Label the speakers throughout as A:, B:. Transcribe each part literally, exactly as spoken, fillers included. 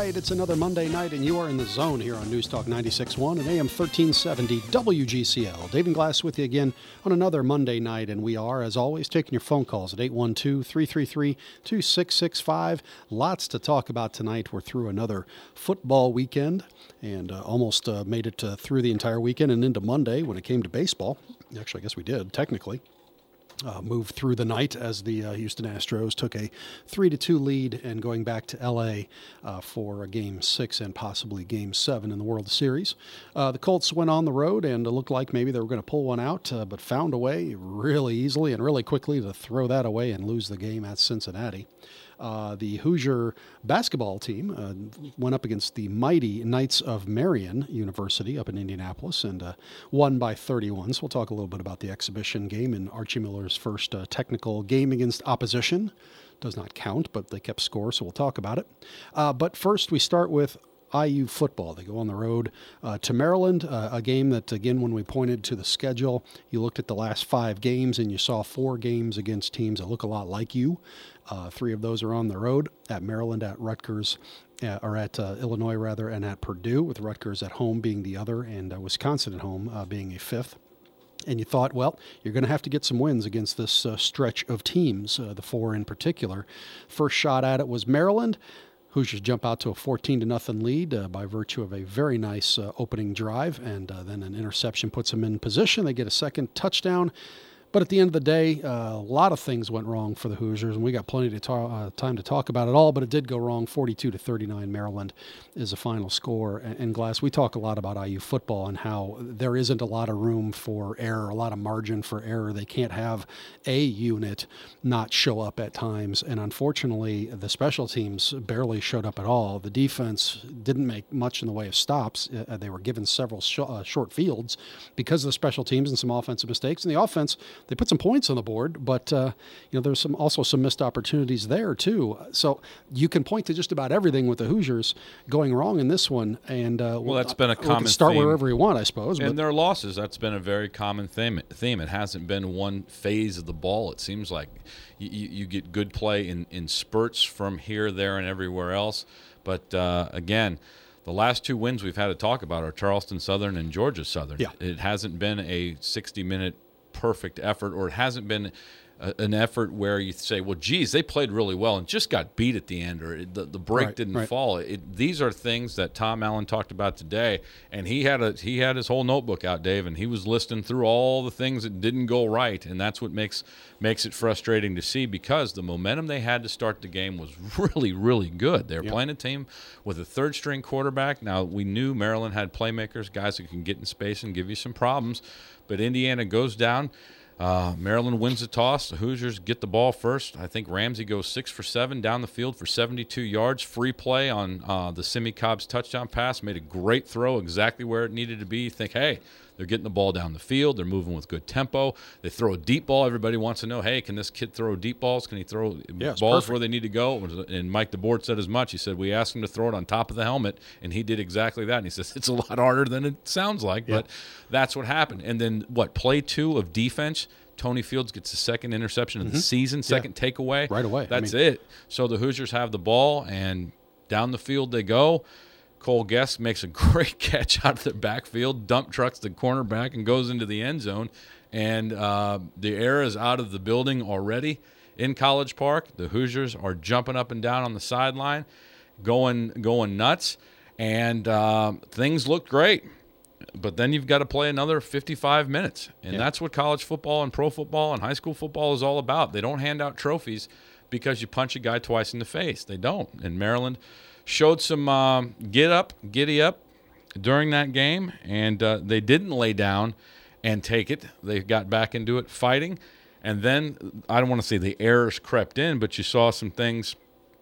A: right, it's another Monday night, and you are in the zone here on News Talk ninety-six point one and A M thirteen seventy W G C L. Dave and Glass with you again on another Monday night, and we are, as always, taking your phone calls at eight one two, three three three, two six six five. Lots to talk about tonight. We're through another football weekend and uh, almost uh, made it uh, through the entire weekend and into Monday when it came to baseball. Actually, I guess we did, technically. Uh, moved through the night as the uh, Houston Astros took a three to two lead and going back to L A uh, for a game six and possibly game seven in the World Series. Uh, the Colts went on the road and it looked like maybe they were going to pull one out, uh, but found a way really easily and really quickly to throw that away and lose the game at Cincinnati. Uh, the Hoosier basketball team uh, went up against the mighty Knights of Marion University up in Indianapolis and uh, won by thirty-one. So we'll talk a little bit about the exhibition game in Archie Miller's first uh, technical game against opposition. Does not count, but they kept score, so we'll talk about it. Uh, but first, we start with I U football. They go on the road uh, to Maryland, uh, a game that, again, when we pointed to the schedule, you looked at the last five games and you saw four games against teams that look a lot like you. Uh, three of those are on the road at Maryland, at Rutgers, uh, or at uh, Illinois, rather, and at Purdue, with Rutgers at home being the other and uh, Wisconsin at home uh, being a fifth. And you thought, well, you're going to have to get some wins against this uh, stretch of teams, uh, the four in particular. First shot at it was Maryland. Hoosiers jump out to a fourteen to nothing lead uh, by virtue of a very nice uh, opening drive, and uh, then an interception puts them in position. They get a second touchdown. But at the end of the day, uh, a lot of things went wrong for the Hoosiers, and we got plenty of ta- uh, time to talk about it all, but it did go wrong. forty-two to thirty-nine Maryland is the final score. And, and Glass, we talk a lot about I U football and how there isn't a lot of room for error, a lot of margin for error. They can't have a unit not show up at times, and unfortunately, the special teams barely showed up at all. The defense didn't make much in the way of stops. Uh, they were given several sh- uh, short fields because of the special teams and some offensive mistakes. And the offense, they put some points on the board, but uh, you know there's some also some missed opportunities there too. So you can point to just about everything with the Hoosiers going wrong in this one. And uh,
B: well, that's been a common
A: we can start
B: theme.
A: wherever you want, I suppose.
B: And
A: but.
B: their losses, that's been a very common theme. Theme. It hasn't been one phase of the ball. It seems like you, you get good play in, in spurts from here, there, and everywhere else. But uh, again, the last two wins we've had to talk about are Charleston Southern and Georgia Southern.
A: Yeah.
B: It hasn't been a sixty-minute perfect effort, or it hasn't been a, an effort where you say, well, geez, they played really well and just got beat at the end, or it, the, the break
A: right,
B: didn't
A: right.
B: fall. It, these are things that Tom Allen talked about today, and he had a he had his whole notebook out, Dave, and he was listing through all the things that didn't go right, and that's what makes makes it frustrating to see, because the momentum they had to start the game was really, really good. They were
A: yep.
B: playing a team with a third-string quarterback. Now, we knew Maryland had playmakers, guys that can get in space and give you some problems, but Indiana goes down. Uh, Maryland wins the toss. The Hoosiers get the ball first. I think Ramsey goes six for seven down the field for seventy-two yards. Free play on uh, the Simi Cobb's touchdown pass. Made a great throw exactly where it needed to be. You think, hey, they're getting the ball down the field. They're moving with good tempo. They throw a deep ball. Everybody wants to know, hey, can this kid throw deep balls? Can he throw
A: yeah,
B: balls where they need to go? And Mike DeBoer said as much. He said, we asked him to throw it on top of the helmet, and he did exactly that. And he says, it's a lot harder than it sounds like, yeah. but that's what happened. And then, what, play two of defense, Tony Fields gets the second interception of mm-hmm. the season, second yeah. takeaway.
A: Right away.
B: That's
A: I mean,
B: it. So the Hoosiers have the ball, and down the field they go. Cole Guest makes a great catch out of the backfield, dump trucks the cornerback, and goes into the end zone. And uh, the air is out of the building already in College Park. The Hoosiers are jumping up and down on the sideline, going going nuts, and uh, things look great. But then you've got to play another fifty-five minutes, and yeah. that's what college football and pro football and high school football is all about. They don't hand out trophies because you punch a guy twice in the face. They don't. And Maryland showed some uh, get up, giddy up during that game, and uh, they didn't lay down and take it. They got back into it fighting, and then I don't want to say the errors crept in, but you saw some things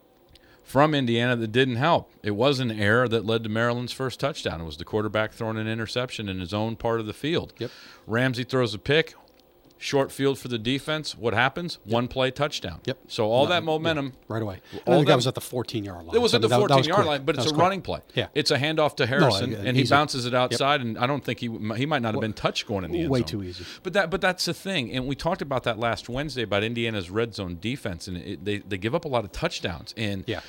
B: from Indiana that didn't help. It was an error that led to Maryland's first touchdown. It was the quarterback throwing an interception in his own part of the field.
A: Yep.
B: Ramsey throws a pick. Short field for the defense. What happens?
A: Yep.
B: One play touchdown.
A: Yep.
B: So all
A: no,
B: that momentum.
A: Yeah, right away.
B: All
A: I think
B: that
A: that was at the fourteen-yard line.
B: It was
A: so
B: at the fourteen-yard line, but
A: that
B: it's a
A: quick.
B: running play.
A: Yeah.
B: It's a handoff to Harrison,
A: no, uh,
B: and he
A: easy.
B: bounces it outside,
A: yep.
B: and I don't think he he might not have been touched going in the end
A: Way
B: zone.
A: too easy.
B: But that but that's the thing, and we talked about that last Wednesday about Indiana's red zone defense, and it, they they give up a lot of touchdowns. And
A: yeah.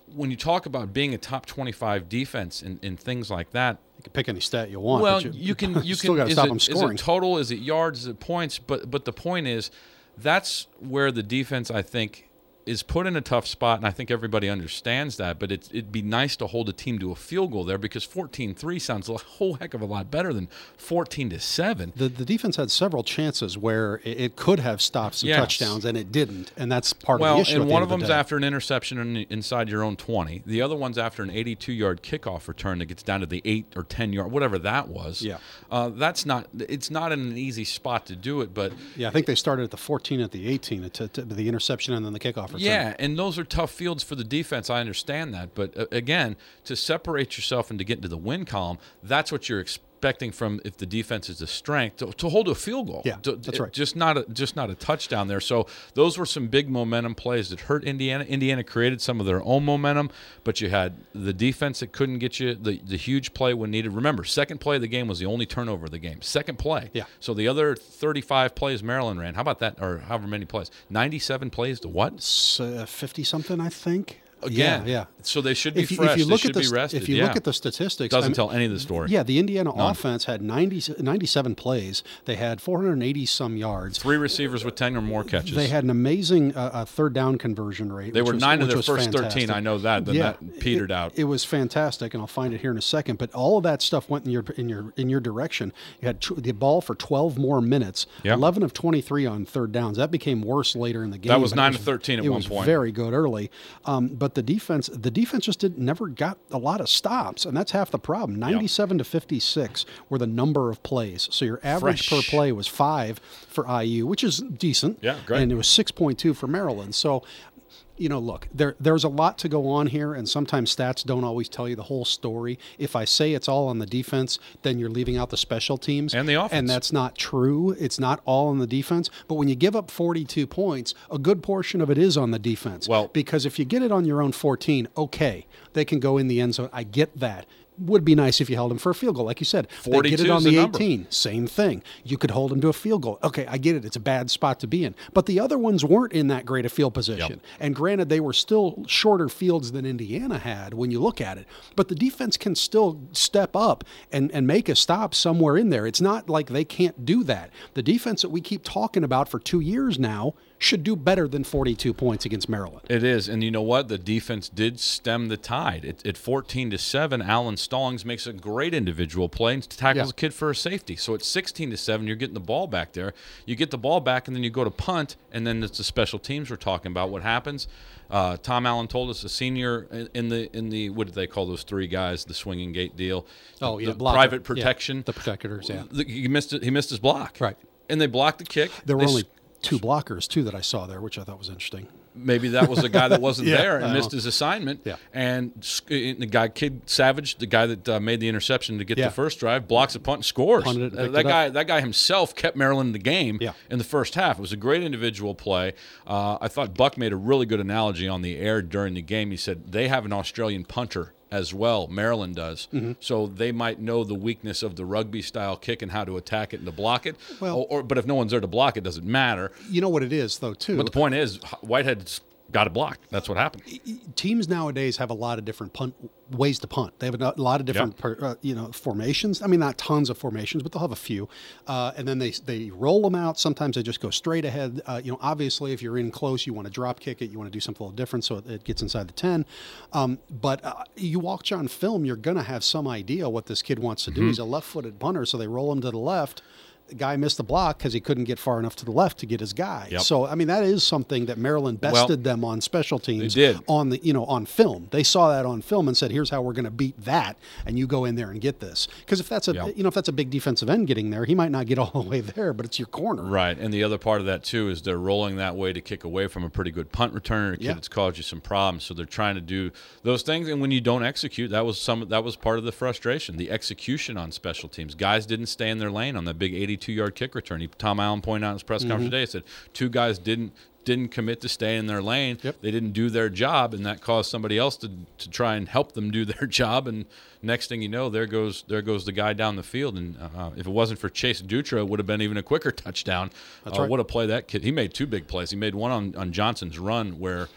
B: when you talk about being a top twenty-five defense and, and things like that,
A: you can pick any stat you want.
B: well,
A: but you,
B: you can you
A: still
B: can
A: got to
B: is
A: stop
B: it,
A: them
B: is
A: scoring.
B: it total? Is it yards? Is it points? But but the point is, that's where the defense, I think, is put in a tough spot, and I think everybody understands that, but it, it'd be nice to hold a team to a field goal there because fourteen three sounds a whole heck of a lot better than fourteen to seven.
A: The the defense had several chances where it, it could have stopped some
B: Yes.
A: touchdowns, and it didn't, and that's part
B: Well,
A: of the issue.
B: and
A: at the
B: one
A: end
B: of
A: the
B: them's
A: day.
B: after an interception in, inside your own twenty. The other one's after an eighty-two-yard kickoff return that gets down to the eight or ten-yard, whatever that was.
A: Yeah.
B: Uh, that's not. It's not in an easy spot to do it, but
A: Yeah, I think they started at the fourteen, at the eighteen, to, to the interception, and then the kickoff return.
B: yeah, and those are tough fields for the defense. I understand that, but uh, again, to separate yourself and to get into the win column, that's what you're expecting from if the defense is the strength to, to hold a field goal.
A: Yeah,
B: To-
A: that's
B: it-
A: right.
B: Just not a just not a touchdown there. So those were some big momentum plays that hurt Indiana. Indiana created some of their own momentum, but you had the defense that couldn't get you the, the huge play when needed. Remember, second play of the game was the only turnover of the game. Second play.
A: Yeah.
B: So the other thirty-five plays Maryland ran. How about that? Or however many plays? ninety-seven plays to what?
A: fifty-something, I think.
B: Again,
A: Yeah, yeah.
B: So they should be
A: If you,
B: fresh.
A: if you
B: They
A: look
B: should
A: at the
B: be
A: st-
B: rested.
A: if you
B: yeah.
A: look at the statistics,
B: doesn't
A: I mean,
B: tell any of the story.
A: Yeah, the Indiana
B: None.
A: offense had ninety, ninety-seven plays. They had four hundred eighty some yards.
B: Three receivers with ten or more catches.
A: They had an amazing uh, uh, third down conversion rate.
B: They
A: which
B: were
A: was,
B: nine of
A: which
B: their
A: was
B: first
A: fantastic.
B: thirteen. I know that. Then
A: yeah,
B: that petered
A: it,
B: out.
A: It was fantastic, and I'll find it here in a second. But all of that stuff went in your in your in your direction. You had tw- the ball for twelve more minutes.
B: Yeah.
A: eleven of twenty-three on third downs. That became worse later in the game.
B: That was
A: but it
B: nine to thirteen at
A: it
B: one
A: was
B: point.
A: Very good early, um, but the defense the defense just did never got a lot of stops, and that's half the problem. ninety-seven to fifty-six were the number of plays. So your average
B: Fresh.
A: per play was five for I U, which is decent.
B: Yeah, great.
A: And it was six point two for Maryland. So, you know, look, there there's a lot to go on here, and sometimes stats don't always tell you the whole story. If I say it's all on the defense, then you're leaving out the special teams.
B: And the offense.
A: And that's not true. It's not all on the defense. But when you give up forty-two points, a good portion of it is on the defense.
B: Well-
A: because if you get it on your own fourteen, okay, they can go in the end zone. I get that. Would be nice if you held him for a field goal, like you said. They get
B: forty-two
A: it on
B: is
A: the
B: the number.
A: eighteen. Same thing. You could hold him to a field goal. Okay, I get it. It's a bad spot to be in. But the other ones weren't in that great a field position.
B: Yep.
A: And granted, they were still shorter fields than Indiana had when you look at it. But the defense can still step up and, and make a stop somewhere in there. It's not like they can't do that. The defense that we keep talking about for two years now should do better than forty-two points against Maryland.
B: It is, and you know what? The defense did stem the tide. At, at fourteen to seven, Alan Stallings makes a great individual play and tackles
A: Yeah.
B: a kid for a safety. So at sixteen to seven, you're getting the ball back there. You get the ball back, and then you go to punt, and then it's the special teams we're talking about. What happens? Uh, Tom Allen told us, a senior in- in the in the what did they call those three guys? The swinging gate deal.
A: Oh, yeah,
B: the
A: blocker.
B: private
A: Yeah,
B: protection.
A: the protectors, yeah.
B: The- he missed it. He missed his block.
A: Right.
B: And they blocked the kick.
A: There were
B: They
A: only
B: s-
A: two blockers, too, that I saw there, which I thought was interesting.
B: Maybe that was a guy that wasn't
A: Yeah,
B: there
A: I
B: and missed
A: know.
B: his assignment.
A: Yeah.
B: And sc- the guy, Kid Savage, the guy that uh, made the interception to get
A: Yeah.
B: the first drive, blocks a punt and scores.
A: Punted it and
B: Uh,
A: picked
B: that
A: it up.
B: guy, that guy himself kept Maryland in the game
A: Yeah.
B: in the first half. It was a great individual play. Uh, I thought Buck made a really good analogy on the air during the game. He said they have an Australian punter as well. Maryland does.
A: Mm-hmm.
B: So they might know the weakness of the rugby style kick and how to attack it and to block it.
A: Well-
B: or, or but if no one's there to block it, doesn't matter.
A: You know what it is, though, too?
B: But the point is, Whitehead's got it blocked. That's what happened.
A: Teams nowadays have a lot of different punt ways to punt. They have a lot of different, per, uh, you know, formations. I mean, not tons of formations, but they'll have a few. Uh, and then they they roll them out. Sometimes they just go straight ahead. Uh, you know, obviously, if you're in close, you want to drop kick it. You want to do something a little different so it, it gets inside the ten. Um, but uh, you watch on film, you're going to have some idea what this kid wants to do.
B: Mm-hmm.
A: He's a left-footed punter, so they roll him to the left. The guy missed the block because he couldn't get far enough to the left to get his guy.
B: Yep.
A: So I mean that is something that Maryland bested them on special teams.
B: They did.
A: On the you know on film. They saw that on film and said, "Here's how we're going to beat that," and you go in there and get this. Because if that's a
B: Yep.
A: you know if that's a big defensive end getting there, he might not get all the way there, but it's your corner.
B: Right, and the other part of that too is they're rolling that way to kick away from a pretty good punt returner, a kid
A: Yeah.
B: that's caused you some problems. So they're trying to do those things, and when you don't execute, that was some that was part of the frustration. The execution on special teams, guys didn't stay in their lane on that big eighty-two-yard kick return. He, Tom Allen pointed out in his press conference today, he said two guys didn't didn't commit to stay in their lane.
A: Yep.
B: They didn't do their job, and that caused somebody else to to try and help them do their job. And next thing you know, there goes there goes the guy down the field. And uh, if it wasn't for Chase Dutra, it would have been even a quicker touchdown.
A: That's
B: uh,
A: right.
B: What a play that kid! He made two big plays. He made one on, on Johnson's run where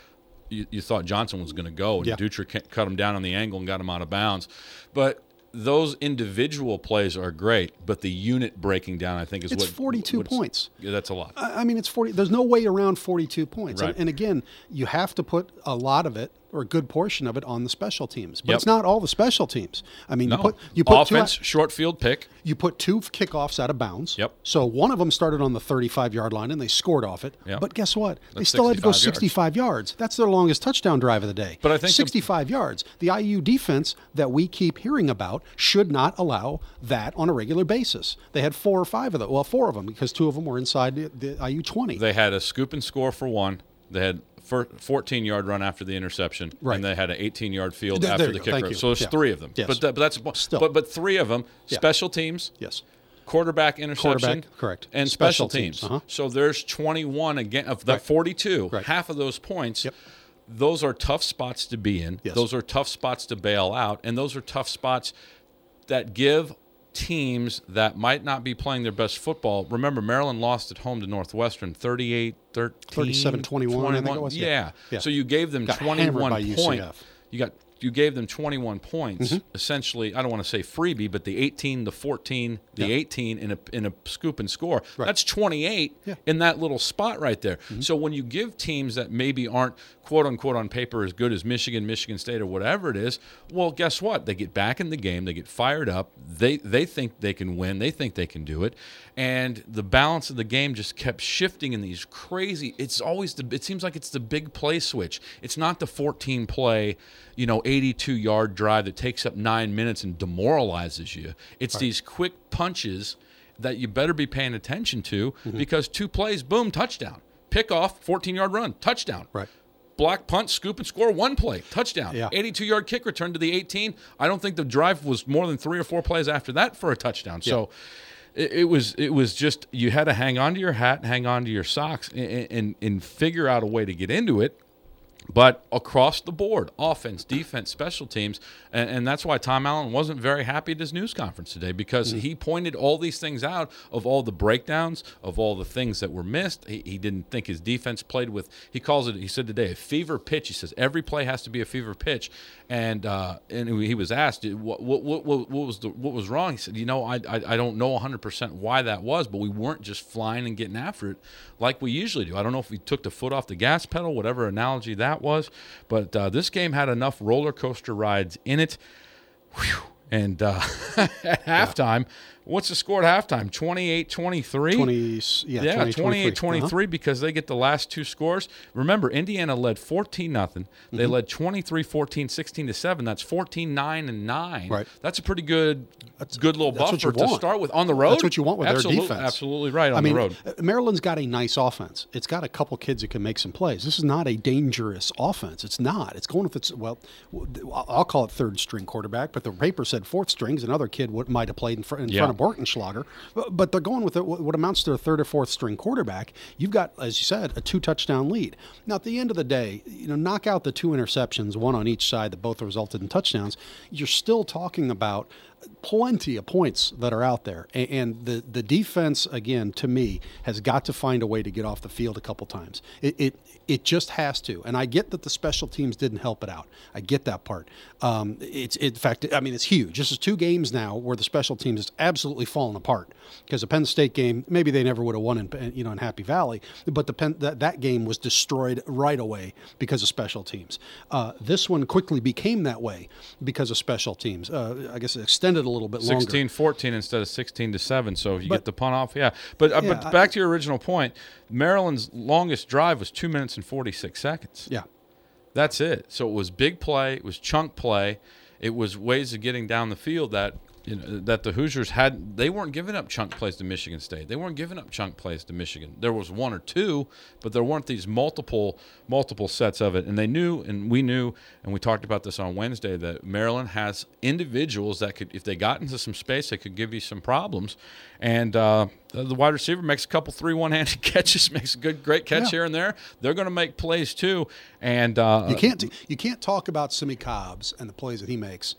B: you, you thought Johnson was going to go, and
A: Yeah.
B: Dutra ca- cut him down on the angle and got him out of bounds. But those individual plays are great, but the unit breaking down, I think, is
A: It's
B: what
A: forty-two
B: what's-
A: points.
B: Yeah, that's a lot.
A: I I mean, it's forty. There's no way around forty-two points.
B: Right.
A: And, and again, you have to put a lot of it, or a good portion of it, on the special teams. But
B: Yep.
A: it's not all the special teams. I mean,
B: No.
A: you put you put
B: Offense,
A: two,
B: short field pick.
A: you put two kickoffs out of bounds.
B: Yep.
A: So one of them started on the thirty-five yard line and they scored off it.
B: Yep.
A: But guess what? They
B: That's
A: still had to go
B: sixty-five yards.
A: sixty-five yards. That's their longest touchdown drive of the day.
B: But I think the-
A: sixty-five yards. The I U defense that we keep hearing about should not allow that on a regular basis. They had four or five of them. Well, four of them, because two of them were inside the, the I U twenty.
B: They had a scoop and score for one. They had fourteen-yard run after the interception,
A: Right.
B: and they had an eighteen-yard field
A: There-
B: after
A: there
B: the
A: you go.
B: kick
A: Thank
B: return.
A: you.
B: So there's
A: Yeah.
B: three of them.
A: Yes.
B: But that, but that's
A: Still.
B: but but three of them
A: Yeah.
B: special teams,
A: Yes.
B: quarterback interception,
A: Quarterback, correct.
B: and
A: Special
B: special,
A: teams.
B: teams.
A: Uh-huh.
B: So there's twenty-one again of that
A: Right.
B: forty-two.
A: Right.
B: Half of those points.
A: Yep.
B: Those are tough spots to be in.
A: Yes.
B: Those are tough spots to bail out, and those are tough spots that give teams that might not be playing their best football. Remember, Maryland lost at home to Northwestern thirty-eight thirteen.
A: thirty-seven twenty-one, I think it was. Yeah.
B: Yeah.
A: Yeah.
B: So you gave them
A: Got hammered
B: twenty-one
A: by U C
B: points.
A: F.
B: You got you gave them twenty-one points,
A: Mm-hmm.
B: essentially. I don't want to say freebie, but the eighteen, the fourteen, the
A: Yeah.
B: eighteen in a in a scoop and score.
A: Right.
B: That's twenty-eight
A: Yeah.
B: in that little spot right there.
A: Mm-hmm.
B: So when you give teams that maybe aren't quote unquote on paper as good as Michigan, Michigan State, or whatever it is, well, guess what? They get back in the game, they get fired up, they they think they can win, they think they can do it, and the balance of the game just kept shifting in these crazy. It's always the. It seems like it's the big play switch. It's not the fourteen play, you know, eighty-two yard drive that takes up nine minutes and demoralizes you. It's these quick punches that you better be paying attention to,
A: Mm-hmm.
B: because two plays, boom, touchdown. Pick off, fourteen yard run, touchdown.
A: Right.
B: Block, punt, scoop, and score, one play, touchdown.
A: Yeah.
B: eighty-two yard kick return to the eighteen. I don't think the drive was more than three or four plays after that for a touchdown. So it, it was it was just, you had to hang on to your hat, hang on to your socks, and, and, and figure out a way to get into it. But across the board, offense, defense, special teams, and, and that's why Tom Allen wasn't very happy at his news conference today, because
A: Mm-hmm.
B: he pointed all these things out of all the breakdowns, of all the things that were missed. He, he didn't think his defense played with, he calls it, he said today, a fever pitch. He says every play has to be a fever pitch. And uh, and he was asked, what, what, what, what was the, what was wrong? He said, you know, I, I, I don't know one hundred percent why that was, but we weren't just flying and getting after it like we usually do. I don't know if we took the foot off the gas pedal, whatever analogy that was, but uh, this game had enough roller coaster rides in it. Whew. And uh, at halftime, what's the score at halftime? twenty-eight twenty-three?
A: twenty, yeah,
B: Yeah,
A: twenty,
B: twenty-eight
A: twenty-three.
B: twenty-three, because they get the last two scores. Remember, Indiana led fourteen nothing. They
A: Mm-hmm.
B: led twenty-three fourteen, sixteen to seven. That's fourteen nine and nine.
A: Right.
B: That's a pretty good good little
A: that's what
B: buffer
A: you
B: to
A: want.
B: start with on the road.
A: That's what you want with their
B: Absolute-
A: defense.
B: Absolutely right on
A: I mean,
B: the road.
A: uh, Maryland's got a nice offense. It's got a couple kids that can make some plays. This is not a dangerous offense. It's not. It's going with its, well, I'll call it third string quarterback, but the paper said fourth strings. Another kid would, might have played in, fr- in
B: Yeah.
A: front of Bortenschlager. But, but they're going with it, what amounts to a third or fourth string quarterback. You've got, as you said, a two touchdown lead. Now, at the end of the day, you know, knock out the two interceptions, one on each side that both resulted in touchdowns. You're still talking about plenty of points that are out there. And, and the, the defense, again, to me, has got to find a way to get off the field a couple times. It, it it just has to. And I get that the special teams didn't help it out. I get that part. Um, it's in fact, I mean, it's huge. This is two games now where the special teams has absolutely fallen apart. Because the Penn State game, maybe they never would have won in, you know, in Happy Valley, but the Penn, that, that game was destroyed right away because of special teams. Uh, this one quickly became that way because of special teams. Uh, I guess it extended a little bit longer.
B: sixteen fourteen instead of sixteen to seven. So if you
A: But-
B: get the punt off, yeah. But uh,
A: Yeah,
B: but
A: I-
B: back to your original point, Maryland's longest drive was two minutes and forty-six seconds.
A: Yeah.
B: That's it. So it was big play. It was chunk play. It was ways of getting down the field that you know, that the Hoosiers had. They weren't giving up chunk plays to Michigan State. They weren't giving up chunk plays to Michigan. There was one or two, but there weren't these multiple multiple sets of it. And they knew, and we knew, and we talked about this on Wednesday, that Maryland has individuals that could, if they got into some space, they could give you some problems. And uh, the wide receiver makes a couple three one-handed catches, makes a good, great catch
A: Yeah.
B: here and there. They're going to make plays too. And uh,
A: You can't you can't talk about Simi Cobbs and the plays that he makes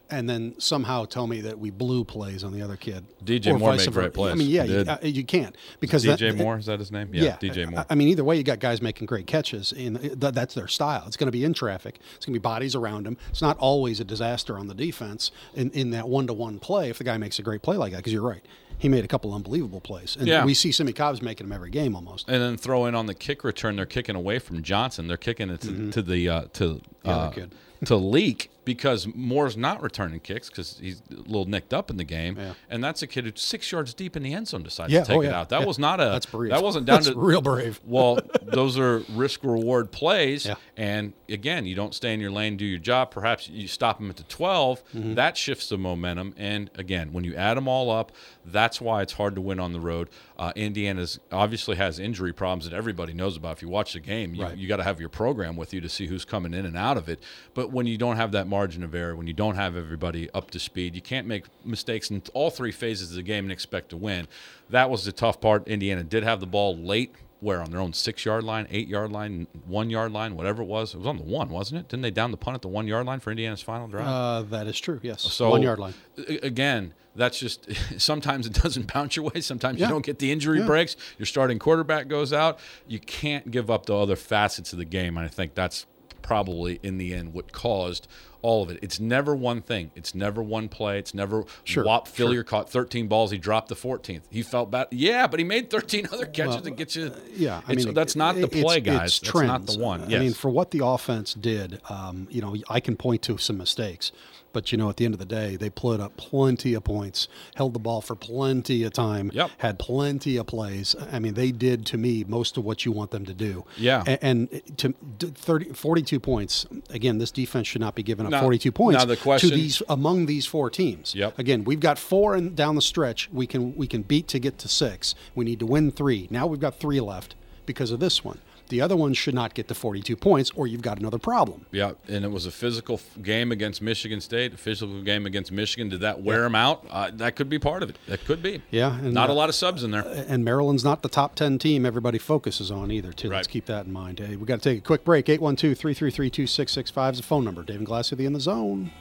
A: and then somehow tell me that we blew plays on the other kid.
B: D J
A: or
B: Moore
A: vice
B: made
A: versa.
B: great plays.
A: I mean, yeah,
B: He
A: you,
B: did.
A: uh, you can't because
B: D J
A: that,
B: Moore, is that his name? Yeah,
A: yeah,
B: D J Moore.
A: I mean, either way, you got guys making great catches, and th- that's their style. It's going to be in traffic. It's going to be bodies around him. It's not always a disaster on the defense in, in that one-to-one play if the guy makes a great play like that, because you're right. He made a couple unbelievable plays. And
B: Yeah.
A: we see Simi Cobbs making them every game almost.
B: And then throw in on the kick return, they're kicking away from Johnson. They're kicking it to, mm-hmm. to the uh, to
A: the
B: uh,
A: other kid.
B: to Leak because Moore's not returning kicks because he's a little nicked up in the game,
A: yeah.
B: and that's a kid who's six yards deep in the end zone decided
A: yeah.
B: to take
A: oh,
B: it
A: yeah.
B: out. That
A: yeah.
B: was not a
A: that's brave.
B: That wasn't down
A: that's
B: to
A: real brave.
B: Well, those are risk reward plays,
A: yeah.
B: and again, you don't stay in your lane, do your job. Perhaps you stop them at the twelve. Mm-hmm. That shifts the momentum, and again, when you add them all up, that's why it's hard to win on the road. Uh, Indiana's obviously has injury problems that everybody knows about. If you watch the game, you,
A: right.
B: you got to have your program with you to see who's coming in and out of it. But when you don't have that margin of error, when you don't have everybody up to speed, you can't make mistakes in all three phases of the game and expect to win. That was the tough part. Indiana did have the ball late, where on their own six-yard line, eight-yard line, one-yard line, whatever it was. It was on the one, wasn't it? Didn't they down the punt at the one-yard line for Indiana's final drive?
A: Uh, that is true, yes.
B: So,
A: one-yard line.
B: Again, that's just – sometimes it doesn't bounce your way. Sometimes
A: yeah.
B: you don't get the injury
A: yeah.
B: breaks. Your starting quarterback goes out. You can't give up the other facets of the game, and I think that's probably, in the end, what caused all of it. It's never one thing. It's never one play. It's never
A: sure,
B: Whop Phillier
A: sure.
B: caught thirteen balls. He dropped the fourteenth. He felt bad. Yeah, but he made thirteen other catches
A: well,
B: and get you.
A: Uh, yeah, I
B: it's,
A: mean
B: that's not the play,
A: it's,
B: guys.
A: It's
B: that's
A: trends.
B: not the one. Yes.
A: I mean, for what the offense did, um, you know, I can point to some mistakes. But, you know, at the end of the day, they put up plenty of points, held the ball for plenty of time,
B: yep.
A: had plenty of plays. I mean, they did, to me, most of what you want them to do.
B: Yeah.
A: And, and to thirty, forty-two points, again, this defense should not be giving up
B: now,
A: forty-two points
B: now the question,
A: to these among these four teams.
B: Yep.
A: Again, we've got four in, down the stretch. We can we can beat to get to six. We need to win three. Now we've got three left because of this one. The other one should not get to forty-two points, or you've got another problem.
B: Yeah, and it was a physical game against Michigan State, a physical game against Michigan. Did that wear yeah. them out? Uh, that could be part of it. That could be.
A: Yeah. And,
B: not
A: uh,
B: a lot of subs in there.
A: And Maryland's not the top ten team everybody focuses on either, too.
B: Right.
A: Let's keep that in mind. Hey, we've got to take a quick break. eight one two, three three three, two six six five is the phone number. David Glass with you in the zone.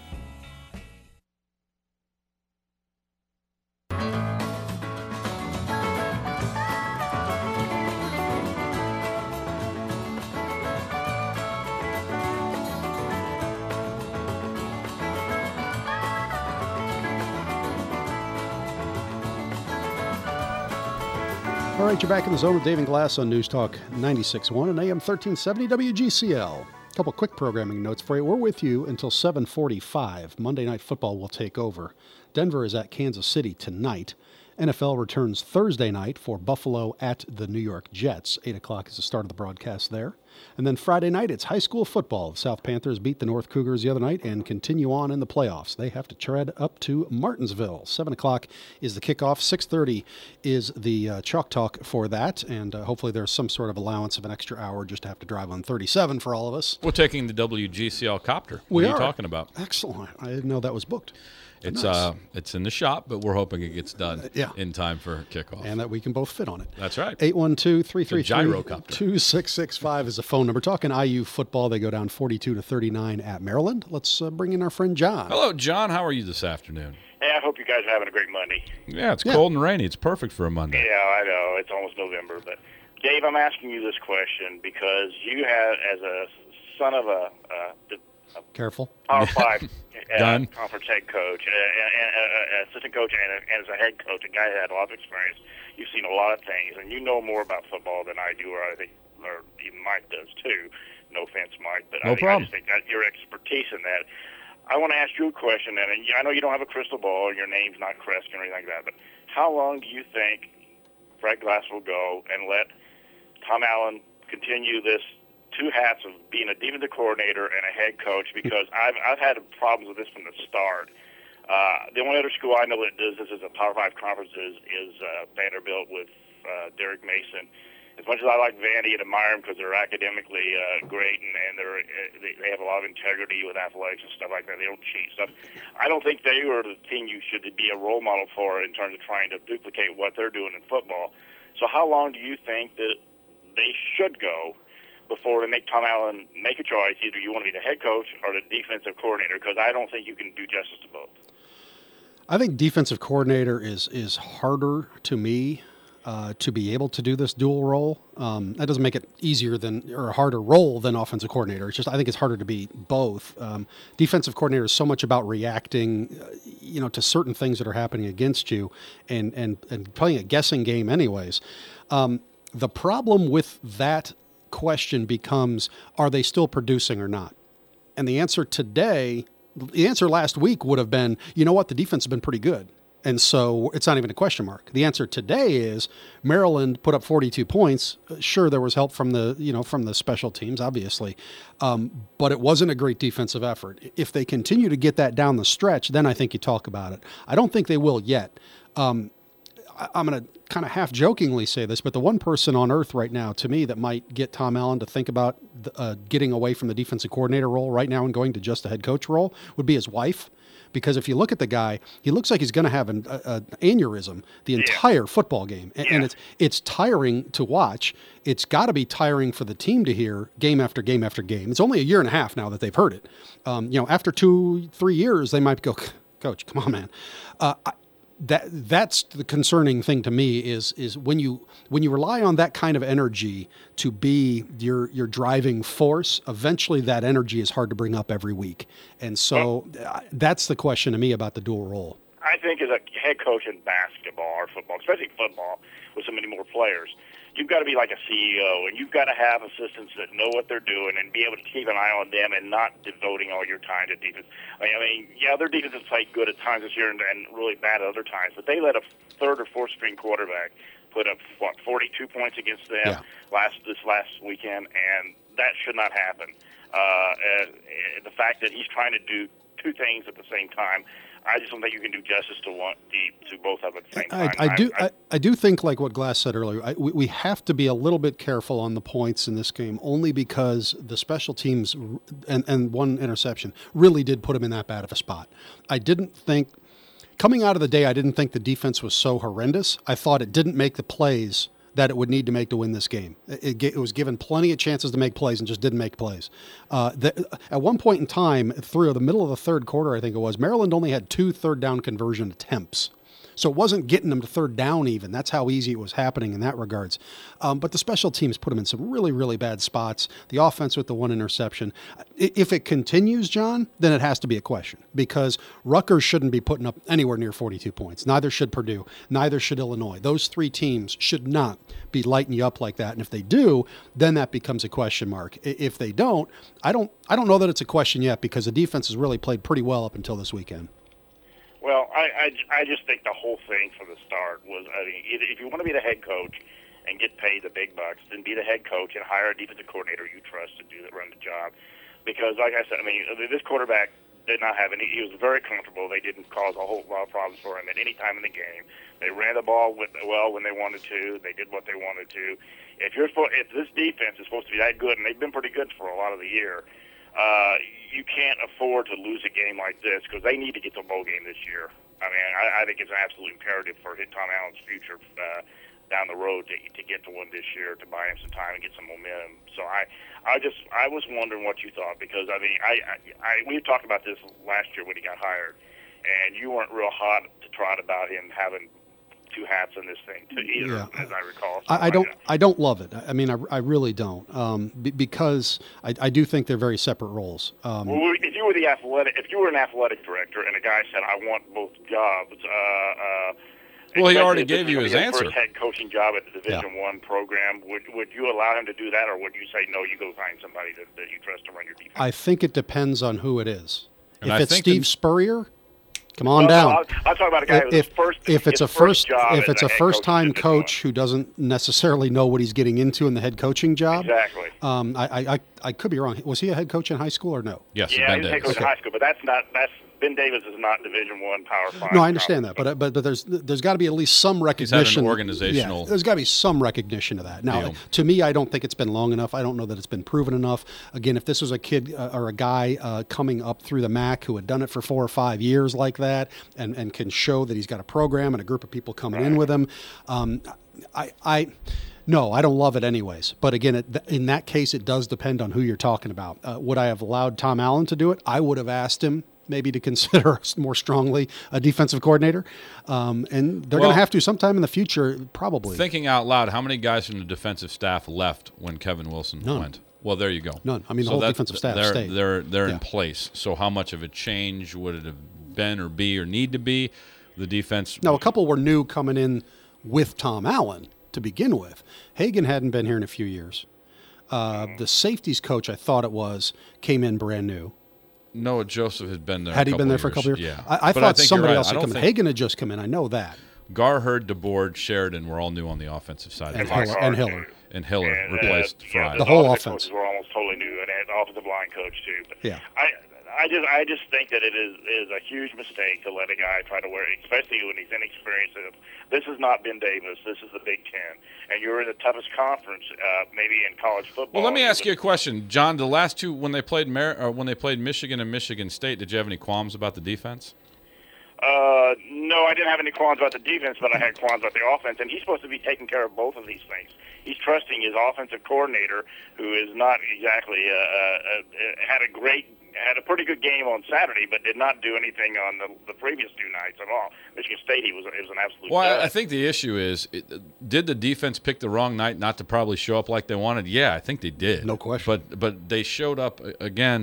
A: All right, you're back in the zone with Dave and Glass on News Talk ninety-six point one and A M thirteen seventy W G C L. A couple quick programming notes for you. We're with you until seven forty-five. Monday Night Football will take over. Denver is at Kansas City tonight. N F L returns Thursday night for Buffalo at the New York Jets. eight o'clock is the start of the broadcast there. And then Friday night, it's high school football. The South Panthers beat the North Cougars the other night and continue on in the playoffs. They have to tread up to Martinsville. seven o'clock is the kickoff. six thirty is the uh, chalk talk for that. And uh, hopefully there's some sort of allowance of an extra hour just to have to drive on thirty-seven for all of us.
B: We're taking the W G C L copter. What
A: we
B: are you
A: are.
B: talking about?
A: Excellent. I didn't know that was booked.
B: It's
A: nice.
B: uh, it's in the shop, but we're hoping it gets done
A: uh, yeah.
B: in time for kickoff.
A: And that we can both fit on it.
B: That's right.
A: eight one two, three three three,
B: gyrocopter.
A: two six six five is the phone number. Talking I U football, they go down forty-two to thirty-nine at Maryland. Let's uh, bring in our friend John.
B: Hello, John. How are you this afternoon?
C: Hey, I hope you guys are having a great Monday.
B: Yeah, it's
A: Yeah.
B: cold and rainy. It's perfect for a Monday.
C: Yeah, I know. It's almost November. But, Dave, I'm asking you this question because you have, as a son of a, uh, a
A: Careful.
C: Power Five uh,
B: Done.
C: conference head coach, and, and, and, uh, assistant coach, and, and as a head coach, a guy that had a lot of experience, you've seen a lot of things, and you know more about football than I do, or I think, or even Mike does too. No offense, Mike, but
B: No
C: I, think, I
B: problem.
C: just think that your expertise in that. I want to ask you a question, and I know you don't have a crystal ball, and your name's not Kreskin or anything like that, but how long do you think Fred Glass will go and let Tom Allen continue this two hats of being a defensive coordinator and a head coach? Because I've I've had problems with this from the start. Uh, the only other school I know that does this as a Power Five conference is, is uh, Vanderbilt with uh, Derek Mason. As much as I like Vandy and admire them because they're academically uh, great and, and they're uh, they, they have a lot of integrity with athletics and stuff like that. They don't cheat stuff. I don't think they are the team you should be a role model for in terms of trying to duplicate what they're doing in football. So how long do you think that they should go before they make Tom Allen make a choice. Either you want to be the head coach or the defensive coordinator, because I don't think you can do justice to both.
A: I think defensive coordinator is is harder to me uh, to be able to do this dual role. Um, that doesn't make it easier than or a harder role than offensive coordinator. It's just I think it's harder to be both. Um, defensive coordinator is so much about reacting, uh, you know, to certain things that are happening against you, and and and playing a guessing game, anyways. Um, the problem with that question becomes: are they still producing or not? And the answer today. The answer last week would have been, you know what, the defense has been pretty good. And so it's not even a question mark. The answer today is Maryland put up forty-two points. Sure, there was help from the, you know, from the special teams, obviously. Um, but it wasn't a great defensive effort. If they continue to get that down the stretch, then I think you talk about it. I don't think they will yet. Um, I, I'm going to kind of half jokingly say this, but the one person on earth right now to me that might get Tom Allen to think about the, uh, getting away from the defensive coordinator role right now and going to just the head coach role would be his wife. Because if you look at the guy, he looks like he's going to have an a, a aneurysm the entire yeah. football game. And, yeah. and it's it's tiring to watch. It's got to be tiring for the team to hear game after game after game. It's only a year and a half now that they've heard it. Um, you know, after two, three years, they might go, Coach, come on, man. Uh, I, That that's the concerning thing to me is is when you when you rely on that kind of energy to be your your driving force, eventually that energy is hard to bring up every week. And so well, that's the question to me about the dual role.
C: I think as a head coach in basketball or football, especially football with so many more players, you've got to be like a C E O, and you've got to have assistants that know what they're doing and be able to keep an eye on them and not devoting all your time to defense. I mean, I mean yeah, their defense has played good at times this year and, and really bad at other times, but they let a third or fourth string quarterback put up, what, forty-two points against them yeah. last this last weekend, and that should not happen. Uh, and, and the fact that he's trying to do two things at the same time, I just don't think you can do justice to one, the, to both of them at the same time.
A: I, I do. I, I, I do think, like what Glass said earlier, I, we, we have to be a little bit careful on the points in this game, only because the special teams and, and one interception really did put them in that bad of a spot. I didn't think coming out of the day, I didn't think the defense was so horrendous. I thought it didn't make the plays that it would need to make to win this game. It, it was given plenty of chances to make plays and just didn't make plays. Uh, the, at one point in time, through the middle of the third quarter, I think it was, Maryland only had two third down conversion attempts. So it wasn't getting them to third down even. That's how easy it was happening in that regards. Um, but the special teams put them in some really, really bad spots. The offense with the one interception. If it continues, John, then it has to be a question, because Rutgers shouldn't be putting up anywhere near forty-two points. Neither should Purdue. Neither should Illinois. Those three teams should not be lighting you up like that. And if they do, then that becomes a question mark. If they don't, I don't, I don't know that it's a question yet, because the defense has really played pretty well up until this weekend.
C: Well, I, I, I just think the whole thing from the start was, I mean, if you want to be the head coach and get paid the big bucks, then be the head coach and hire a defensive coordinator you trust to do that, run the job. Because, like I said, I mean, this quarterback did not have any. He was very comfortable. They didn't cause a whole lot of problems for him at any time in the game. They ran the ball with, well when they wanted to. They did what they wanted to. If you're if this defense is supposed to be that good, and they've been pretty good for a lot of the year, uh, you can't afford to lose a game like this, because they need to get to a bowl game this year. I mean, I, I think it's an absolute imperative for Tom Allen's future uh, down the road to to get to one this year, to buy him some time and get some momentum. So I, I just I was wondering what you thought, because I mean I, I, I we talked about this last year when he got hired, and you weren't real hot to trot about him having two hats in this thing too, either, yeah. as I recall.
A: I, I don't. Like I don't love it. I mean, I, I really don't, um, b- because I, I do think they're very separate roles. Um,
C: well, if you were the athletic, if you were an athletic director, and a guy said, "I want both jobs," uh, uh,
B: well, he already gave you his answer.
C: First head coaching job at the Division yeah. One program. Would would you allow him to do that, or would you say no? You go find somebody that, that you trust to run your defense.
A: I think it depends on who it is.
B: And
A: if
B: I
A: it's
B: think
A: Steve
B: the,
A: Spurrier. Come on
C: well,
A: down.
C: No, I'm talking about a guy who's
A: if,
C: first.
A: If it's a
C: first,
A: first, if it's a first-time coach
C: who
A: who doesn't necessarily know what he's getting into in the head coaching job,
C: exactly.
A: Um, I, I, I could be wrong. Was he a head coach in high school or no?
B: Yes,
C: yeah,
B: Ben
C: he was a head
B: Davis.
C: coach
A: Okay.
C: in high school, but that's not that's. Ben Davis is not Division One Power Five.
A: No, I understand that, but but but there's there's got to be at least some recognition.
B: He's had an organizational.
A: Yeah, there's got to be some recognition of that. Now,
B: deal.
A: To me, I don't think it's been long enough. I don't know that it's been proven enough. Again, if this was a kid uh, or a guy uh, coming up through the M A C who had done it for four or five years like that, and and can show that he's got a program and a group of people coming
C: right.
A: in with him, um, I I. No, I don't love it anyways. But again, it, in that case, it does depend on who you're talking about. Uh, would I have allowed Tom Allen to do it? I would have asked him maybe to consider more strongly a defensive coordinator. Um, and they're
B: Well,
A: going to have to sometime in the future, probably.
B: Thinking out loud, how many guys from the defensive staff left when Kevin Wilson
A: None.
B: went? Well, there you go.
A: None. I mean, the
B: So
A: whole
B: that-
A: defensive staff
B: they're,
A: stayed.
B: They're, they're
A: Yeah.
B: in place. So how much of a change would it have been or be or need to be? The defense.
A: Now, a couple were new coming in with Tom Allen to begin with. Hagan hadn't been here in a few years. Uh, the safeties coach, I thought it was, came in brand new.
B: Noah Joseph had been there.
A: Had
B: a
A: he been
B: couple
A: there for a couple years?
B: Yeah.
A: I, I
B: But
A: thought
B: think you're
A: somebody
B: right.
A: else
B: I
A: had
B: don't
A: come in.
B: think-
A: Hagan had just come in. I know that.
B: Garherd, DeBoard, Sheridan were all new on the offensive side.
A: And
B: of the
A: Hiller.
B: ball.
A: And Hiller.
B: And Hiller
C: And, uh,
B: replaced
C: you know,
B: Fry.
A: The whole
C: offensive
A: offense.
C: coaches were almost totally new, and an offensive line coach too. But
A: Yeah.
C: I, I just, I just think that it is is a huge mistake to let a guy try to wear, especially when he's inexperienced. This has not Ben Davis. This is the Big Ten, and you're in the toughest conference, uh, maybe in college football.
B: Well, let me ask you a question, John. The last two, when they played Mar- or when they played Michigan and Michigan State, did you have any qualms about the defense?
C: Uh, no, I didn't have any qualms about the defense, but I had qualms about the offense, and he's supposed to be taking care of both of these things. He's trusting his offensive coordinator, who is not exactly uh, uh, had a great, had a pretty good game on Saturday, but did not do anything on the, the previous two nights at all. Michigan State, he was it was an absolute.
B: Well,
C: dud.
B: I, I think the issue is, it, did the defense pick the wrong night not to probably show up like they wanted? Yeah, I think they did.
A: No question.
B: But but they showed up uh, again.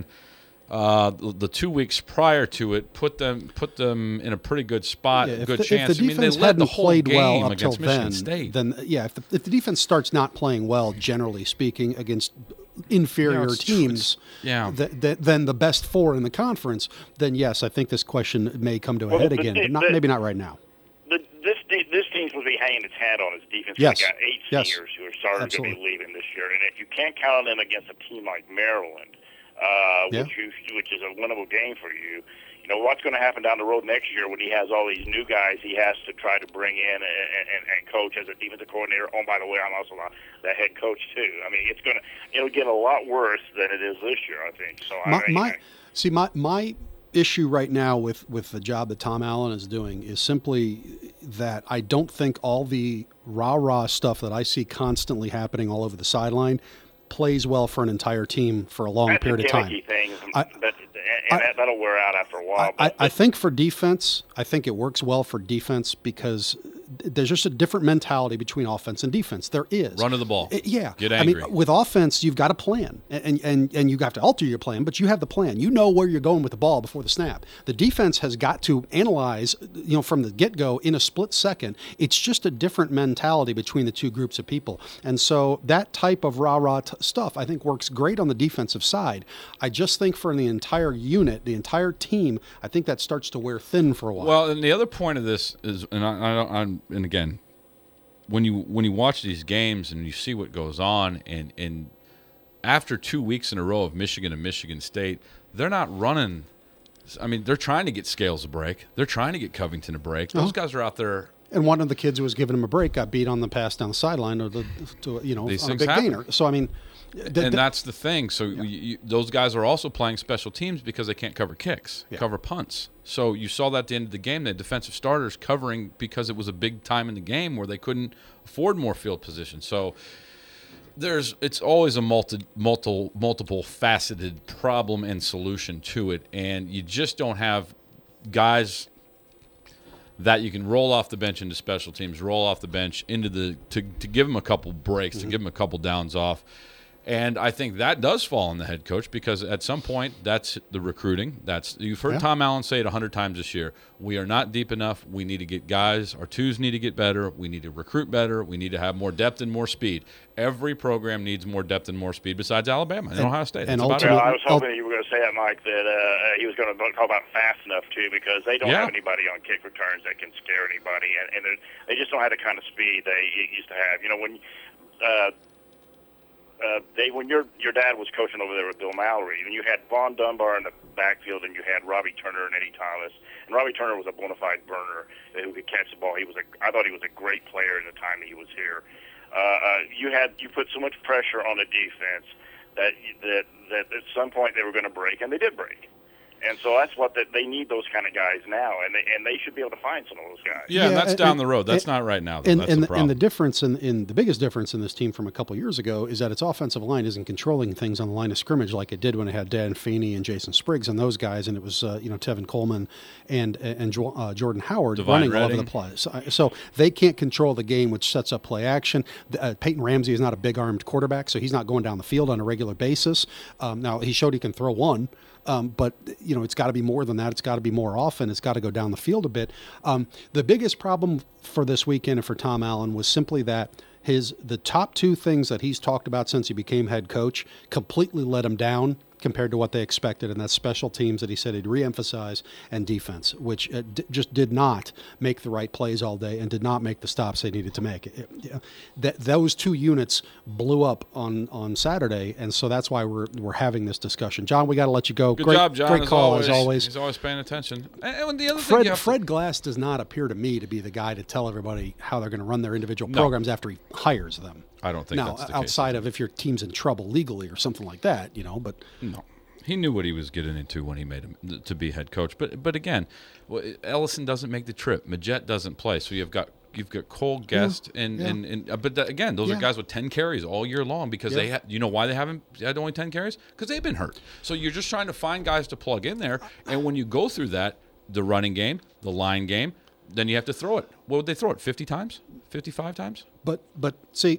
B: Uh, the, the two weeks prior to it put them put them in a pretty good spot,
A: Yeah, if
B: good
A: the,
B: chance.
A: If the
B: I mean, they
A: defense
B: led
A: hadn't
B: the whole
A: played
B: game
A: well up till
B: against Michigan
A: then,
B: State.
A: then yeah, if the, if the defense starts not playing well, generally speaking, against inferior
B: Yeah, it's true.
A: teams,
B: Yeah.
A: th- th- than the best four in the conference, then yes, I think this question may come to a
C: Well,
A: head
C: the-
A: again, but not
C: the-
A: maybe not right now.
C: the, this de- this team's supposed to be hanging its hat on its defense.
A: Yes.
C: They got eight
A: Yes.
C: seniors who are starting to
A: Absolutely.
C: be leaving this year, and if you can't count on them against a team like Maryland, uh,
A: Yeah.
C: which you, which is a winnable game for you, you know what's going to happen down the road next year when he has all these new guys he has to try to bring in and, and, and coach as a defensive coordinator. Oh, by the way, I'm also the head coach too. I mean, it's going to it'll get a lot worse than it is this year, I think. So
A: My,
C: I think
A: my see my my issue right now with with the job that Tom Allen is doing is simply that I don't think all the rah rah stuff that I see constantly happening all over the sideline plays well for an entire team for a long
C: that's
A: period
C: a
A: of time.
C: gimmicky thing,
A: I-
C: but, and
A: I-
C: that, that'll wear out after a while.
A: I,
C: but,
A: I think for defense, I think it works well for defense because there's just a different mentality between offense and defense. There is.
B: Run to the ball.
A: It- yeah.
B: Get
A: I
B: angry.
A: mean, with offense, you've got a plan, and, and and you have to alter your plan, but you have the plan. You know where you're going with the ball before the snap. The defense has got to analyze, you know, from the get-go in a split second. It's just a different mentality between the two groups of people, and so that type of rah-rah t- stuff, I think, works great on the defensive side. I just think for the entire unit, the entire team, I think that starts to wear thin for a while.
B: Well, and the other point of this is, and I, I don't, I'm, and again, when you when you watch these games and you see what goes on, and and after two weeks in a row of Michigan and Michigan State, they're not running. I mean, they're trying to get Scales a break. They're trying to get Covington a break. Those
A: Uh-huh.
B: guys are out there.
A: And one of the kids who was giving him a break got beat on the pass down the sideline, or the, to, you know,
B: These
A: on a
B: things
A: big
B: happen.
A: gainer. So I mean, th-
B: and
A: th-
B: that's the thing. So you, you, those guys are also playing special teams because they can't cover kicks,
A: Yeah.
B: cover punts. So you saw that at the end of the game, the defensive starters covering because it was a big time in the game where they couldn't afford more field position. So there's it's always a multi, multiple multiple faceted problem and solution to it, and you just don't have guys that you can roll off the bench into special teams, roll off the bench into the to, to give them a couple breaks,
A: Mm-hmm.
B: to give them a couple downs off. And I think that does fall on the head coach because at some point that's the recruiting. That's you've heard
A: Yeah.
B: Tom Allen say it a hundred times this year. We are not deep enough. We need to get guys. Our twos need to get better. We need to recruit better. We need to have more depth and more speed. Every program needs more depth and more speed besides Alabama and,
A: And-
B: Ohio State.
A: and
B: That's about it.
C: Well,
A: ultimately-
C: I was hoping that you were going to say that, Mike, that uh, he was going to talk about fast enough, too, because they don't
B: Yeah.
C: have anybody on kick returns that can scare anybody, and, and they're- they just don't have the kind of speed they used to have. You know, when uh, uh, they when your your dad was coaching over there with Bill Mallory, and you had Vaughn Dunbar in the backfield, and you had Robbie Turner and Eddie Thomas, and Robbie Turner was a bona fide burner who could catch the ball. He was a I thought he was a great player in the time that he was here. Uh, uh, you had you put so much pressure on the defense that that that at some point they were going to break, and they did break. And so that's what the, they need, those kind of guys now, and they and they should be able to find some of those guys.
B: Yeah, and that's
A: and,
B: down
A: and,
B: the road. That's
A: and,
B: not right now. Though.
A: And,
B: that's
A: and,
B: the problem.
A: and the difference in, in the biggest difference in this team from a couple years ago is that its offensive line isn't controlling things on the line of scrimmage like it did when it had Dan Feeney and Jason Spriggs and those guys, and it was uh, you know Tevin Coleman and and uh, Jordan Howard
B: Divine
A: running
B: Redding.
A: all over the place. So, so they can't control the game, which sets up play action. Uh, Peyton Ramsey is not a big armed quarterback, so he's not going down the field on a regular basis. Um, now he showed he can throw one. Um, but, you know, it's got to be more than that. It's got to be more often. It's got to go down the field a bit. Um, the biggest problem for this weekend and for Tom Allen was simply that his the top two things that he's talked about since he became head coach completely let him down compared to what they expected, and that's special teams that he said he'd reemphasize and defense, which uh, d- just did not make the right plays all day and did not make the stops they needed to make. It, it, that those two units blew up on, on Saturday, and so that's why we're we're having this discussion. John, we got to let you go.
B: Good
A: great,
B: job, John.
A: Great
B: as
A: call
B: always.
A: as always.
B: He's always paying attention. And and the other thing
A: Fred
B: you have
A: Fred
B: to,
A: Glass does not appear to me to be the guy to tell everybody how they're going to run their individual
B: No.
A: programs after he hires them.
B: I don't think
A: now,
B: that's the case.
A: outside of if your team's in trouble legally or something like that, you know, but
B: No, he knew what he was getting into when he made him to be head coach. But but again, Ellison doesn't make the trip. Majette doesn't play, so you've got you've got Cole Guest
A: yeah,
B: and,
A: yeah.
B: and and uh, but that, again, those
A: Yeah.
B: are guys with ten carries all year long because
A: Yeah.
B: they ha- you know why they haven't had only ten carries because they've been hurt. So you're just trying to find guys to plug in there, and when you go through that, the running game, the line game, then you have to throw it. What would they throw it? Fifty times? Fifty-five times?
A: But but see,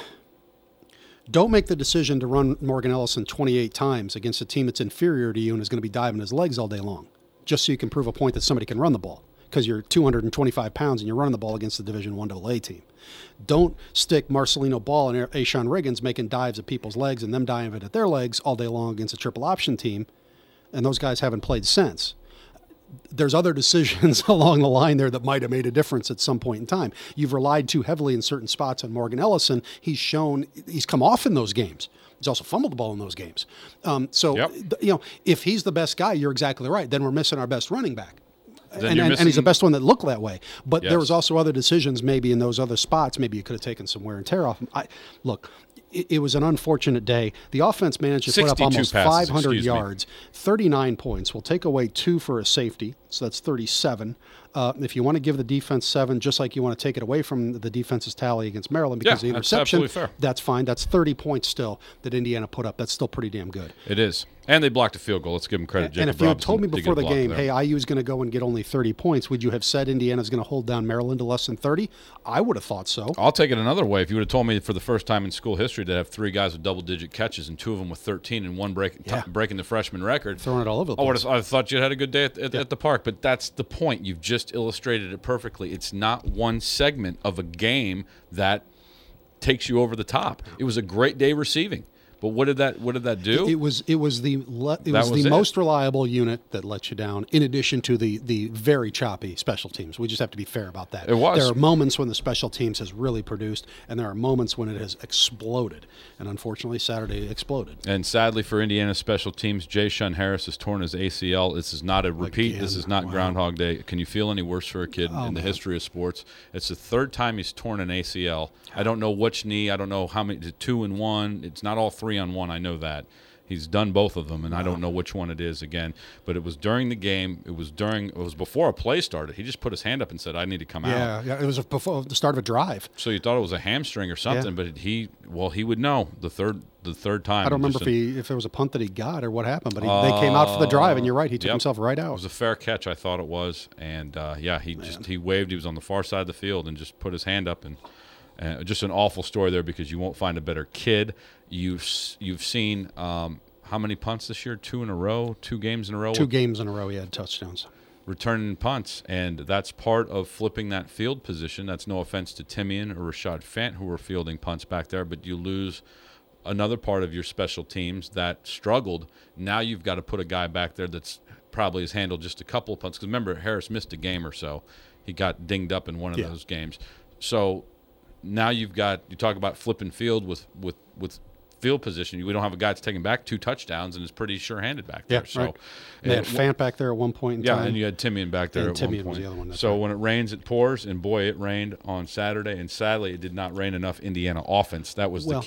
A: don't make the decision to run Morgan Ellison twenty-eight times against a team that's inferior to you and is going to be diving his legs all day long, just so you can prove a point that somebody can run the ball because you're two hundred twenty-five pounds and you're running the ball against the Division One double A team. Don't stick Marcelino Ball and Ashawn Riggins making dives at people's legs and them diving at their legs all day long against a triple option team, and those guys haven't played since. There's other decisions along the line there that might have made a difference at some point in time. You've relied too heavily in certain spots on Morgan Ellison. He's shown he's come off in those games. He's also fumbled the ball in those games. Um, so,
B: Yep.
A: th- you know, if he's the best guy, you're exactly right. Then we're missing our best running back.
B: Then
A: And,
B: you're
A: and, and he's the
B: missing-
A: best one that looked that way. But
B: Yes.
A: there was also other decisions maybe in those other spots. Maybe you could have taken some wear and tear off him. I, look, it, it was an unfortunate day. The offense managed to put up
B: sixty-two
A: almost
B: passes,
A: five hundred
B: excuse me.
A: yards, thirty-nine points. We'll take away two for a safety, so that's thirty-seven. Uh, if you want to give the defense seven, just like you want to take it away from the defense's tally against Maryland because
B: Yeah,
A: of the
B: that's
A: interception,
B: absolutely fair.
A: that's fine. That's thirty points still that Indiana put up. That's still pretty damn good.
B: It is. And they blocked a field goal. Let's give them credit. Jacob
A: And if you had
B: Robinson
A: told me
B: did get
A: before
B: a
A: the
B: block
A: game,
B: there.
A: hey, I U is going to go and get only thirty points, would you have said Indiana's going to hold down Maryland to less than thirty? I would have thought so.
B: I'll take it another way. If you would have told me for the first time in school history to have three guys with double-digit catches and two of them with thirteen and one break,
A: Yeah.
B: t- breaking the freshman record,
A: Throwing it all over the
B: I would
A: place.
B: have I thought you had a good day at, at, at the park. But that's the point. You've just illustrated it perfectly. It's not one segment of a game that takes you over the top. It was a great day receiving. But what did that what did that do?
A: It was it was the le- it
B: That
A: was,
B: was
A: the
B: it.
A: most reliable unit that let you down. In addition to the the very choppy special teams, we just have to be fair about that.
B: It was.
A: There are moments when the special teams has really produced, and there are moments when it has exploded. And unfortunately, Saturday exploded.
B: And sadly for Indiana special teams, Jay Shun Harris has torn his A C L. This is not a repeat.
A: Again.
B: This is not
A: Wow.
B: Groundhog Day. Can you feel any worse for a kid
A: Oh,
B: in the
A: man.
B: history of sports? It's the third time he's torn an A C L. I don't know which knee. I don't know how many. Two and one. It's not all three on one. I know that. He's done both of them, and I don't know which one it is again. But it was during the game. It was during. It was before a play started. He just put his hand up and said, "I need to come out."
A: Yeah, yeah, it was before the start of a drive.
B: So you thought it was a hamstring or something,
A: Yeah.
B: but he, well, he would know the third, the third time.
A: I don't remember
B: Just
A: if
B: an-
A: he if there was a punt that he got or what happened, but he, they came out for the drive, and you're right, he took
B: Yep.
A: himself right
B: It
A: out.
B: was a fair catch, I thought it was, and uh, yeah, he just he waved. He was on the far side of the field and just put his hand up, and uh, just an awful story there because you won't find a better kid. You've s- you've seen um, how many punts this year? Two in a row, two games in a row.
A: Two
B: with
A: games in a row, he had touchdowns.
B: returning punts, and that's part of flipping that field position. That's no offense to Timian or Rashad Fant who were fielding punts back there, but you lose another part of your special teams that struggled. Now you've got to put a guy back there that's probably has handled just a couple of punts. Because remember, Harris missed a game or so. He got dinged up in one of
A: Yeah.
B: those games. So now you've got, you talk about flipping field with, with, with field position. We don't have a guy that's taking back two touchdowns and is pretty sure-handed back there.
A: Yeah,
B: so,
A: right. They had
B: and-
A: Fant back there at one point in
B: yeah,
A: time.
B: and you had Timian back there
A: And
B: at one
A: Timian was
B: point.
A: the other one, that's
B: So
A: right.
B: when it rains, it pours, and boy, it rained on Saturday. And sadly, it did not rain enough Indiana offense. That was
A: Well,
B: the key.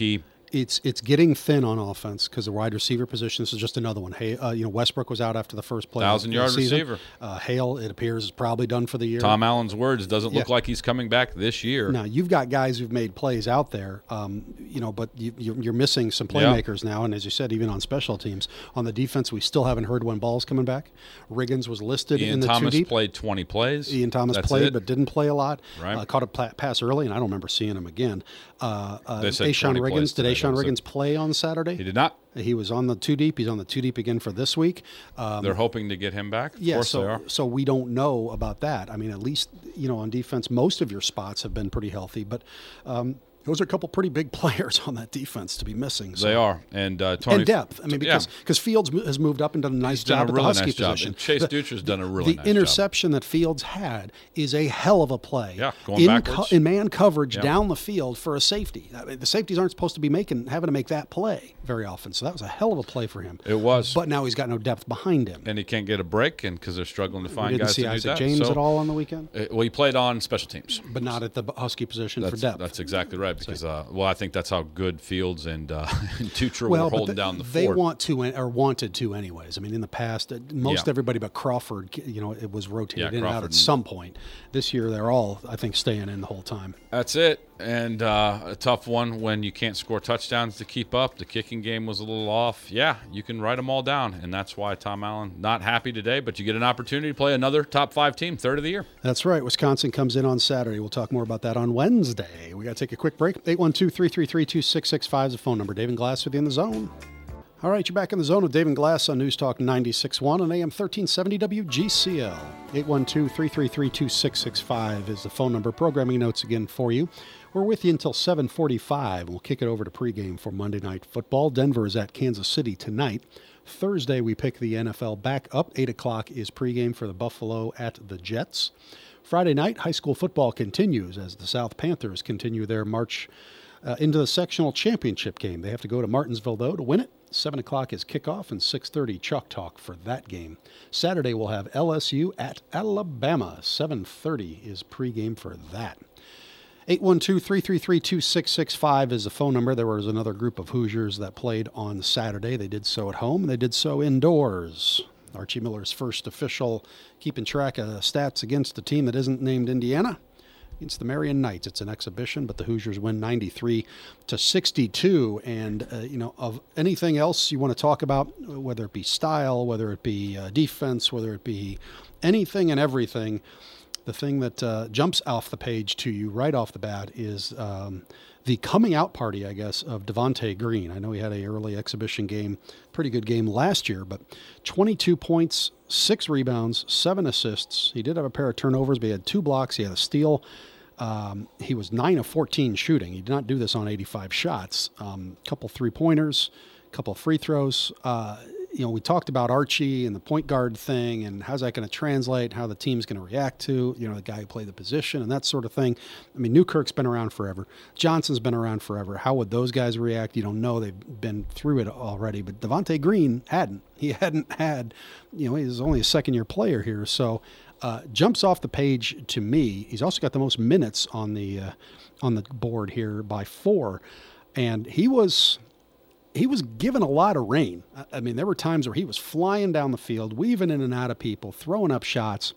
A: It's it's getting thin on offense because the wide receiver position. This is just another one. Hey, uh, you know, Westbrook was out after the first play.
B: Thousand yard receiver.
A: Uh, Hale, it appears, is probably done for the year.
B: Tom Allen's words, doesn't look
A: Yeah.
B: like he's coming back this year.
A: Now you've got guys who've made plays out there, um, you know, but you, you're, you're missing some playmakers now. And as you said, even on special teams, on the defense, we still haven't heard when ball's coming back. Riggins was listed
B: Ian
A: in the
B: Thomas
A: two deep.
B: played twenty plays.
A: Ian Thomas
B: That's
A: played,
B: it.
A: but didn't play a lot.
B: Right.
A: Uh, caught a pla- pass early, and I don't remember seeing him again. Uh, uh,
B: They said
A: Ashawn
B: twenty plays
A: Riggins, did
B: today,
A: Ashawn
B: that was
A: Riggins
B: it.
A: play on Saturday?
B: He did not.
A: He was on the two deep. He's on the two deep again for this week. Um,
B: They're hoping to get him back. Of
A: yeah,
B: course they
A: so
B: are.
A: so we don't know about that. I mean, at least you know on defense, most of your spots have been pretty healthy, but um, those are a couple pretty big players on that defense to be missing. So.
B: They are, and uh, Tony
A: And depth. I mean, because
B: yeah.
A: because Fields mo- has moved up and done a nice
B: He's done
A: job
B: a
A: at
B: really
A: the Husky
B: nice job.
A: position.
B: And Chase
A: The-
B: Dutra's done a really
A: the
B: nice job.
A: interception that Fields had is a hell of a play.
B: Yeah, going
A: in,
B: backwards.
A: in man coverage
B: Yeah.
A: down the field for a safety. I mean, the safeties aren't supposed to be making having to make that play very often. So that was a hell of a play for him.
B: It was.
A: But now he's got no depth behind him.
B: and he can't get a break, and because they're struggling to
A: We
B: find
A: didn't
B: guys
A: see
B: to do
A: Isaac
B: that.
A: James
B: So,
A: at all on the weekend,
B: uh, well, he played on special teams.
A: but not at the Husky position
B: That's,
A: for depth.
B: that's exactly right. Because uh, well, I think that's how good Fields and uh, and Dutra
A: well,
B: were
A: but
B: holding
A: the-
B: down the
A: they
B: fort.
A: want to or wanted to anyways. I mean, in the past, uh, most
B: Yeah.
A: everybody but Crawford, you know, it was rotated
B: Yeah,
A: in and out
B: Crawford
A: at
B: and-
A: some point. This year, they're all, I think, staying in the whole time.
B: That's it. And uh, a tough one when you can't score touchdowns to keep up. The kicking game was a little off. Yeah, you can write them all down, and that's why Tom Allen not happy today. But you get an opportunity to play another top five team, third of the year.
A: That's right. Wisconsin comes in on Saturday. We'll talk more about that on Wednesday. We got to take a quick break. eight one two, three three three, two six six five is the phone number. Dave and Glass with you in the zone. All right, you're back in the zone with Dave and Glass on News Talk ninety-six point one and A M thirteen seventy W G C L. eight one two, three three three, two six six five is the phone number. Programming notes again for you. We're with you until seven forty-five. We'll kick it over to pregame for Monday Night Football. Denver is at Kansas City tonight. Thursday, we pick the N F L back up. eight o'clock is pregame for the Buffalo at the Jets. Friday night, high school football continues as the South Panthers continue their march uh, into the sectional championship game. They have to go to Martinsville, though, to win it. seven o'clock is kickoff and six thirty Chalk Talk for that game. Saturday, we'll have L S U at Alabama. seven thirty is pregame for that. eight one two, three three three, two six six five is the phone number. There was another group of Hoosiers that played on Saturday. They did so at home, and they did so indoors. Archie Miller's first official keeping track of stats against a team that isn't named Indiana. Against the Marion Knights. It's an exhibition, but the Hoosiers win ninety-three to sixty-two. And, uh, you know, of anything else you want to talk about, whether it be style, whether it be uh, defense, whether it be anything and everything, the thing that uh, jumps off the page to you right off the bat is um, the coming out party, I guess, of Devontae Green. I know he had an early exhibition game, pretty good game last year, but twenty-two points, six rebounds, seven assists. He did have a pair of turnovers, but he had two blocks. He had a steal. Um, he was nine of fourteen shooting. He did not do this on eighty-five shots. A um, couple three-pointers, a couple of free throws. Uh, you know, we talked about Archie and the point guard thing and how's that going to translate, how the team's going to react to, you know, the guy who played the position and that sort of thing. I mean, Newkirk's been around forever. Johnson's been around forever. How would those guys react? You don't know. They've been through it already. But Devontae Green hadn't. He hadn't had, you know, he's only a second-year player here. So uh, jumps off the page to me. He's also got the most minutes on the uh, on the board here by four. And he was... He was given a lot of rain. I mean, there were times where he was flying down the field, weaving in and out of people, throwing up shots.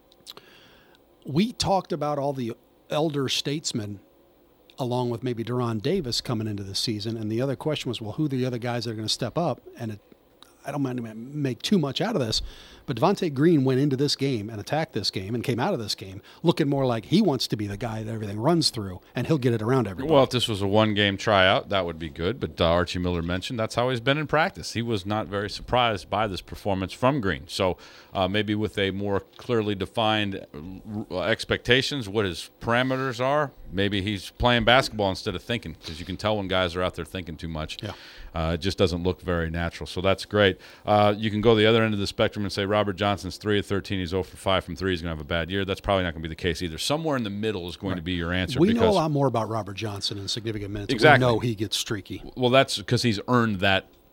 A: We talked about all the elder statesmen, along with maybe Deron Davis coming into the season. And the other question was, well, who are the other guys that are going to step up? And it, I don't mind to make too much out of this, but Devontae Green went into this game and attacked this game and came out of this game looking more like he wants to be the guy that everything runs through, and he'll get it around everybody.
B: Well, if this was a one-game tryout, that would be good. But uh, Archie Miller mentioned that's how he's been in practice. He was not very surprised by this performance from Green. So uh, maybe with a more clearly defined uh, expectations, what his parameters are, maybe he's playing basketball instead of thinking, because you can tell when guys are out there thinking too much.
A: Yeah.
B: Uh, it just doesn't look very natural. So that's great. Uh, you can go the other end of the spectrum and say Robert Johnson's three of thirteen. He's zero for five from three. He's going to have a bad year. That's probably not going to be the case either. Somewhere in the middle is going
A: Right.
B: to be your answer.
A: We
B: because,
A: know a lot more about Robert Johnson in significant minutes.
B: Exactly.
A: We know he gets streaky.
B: Well, that's because he's earned that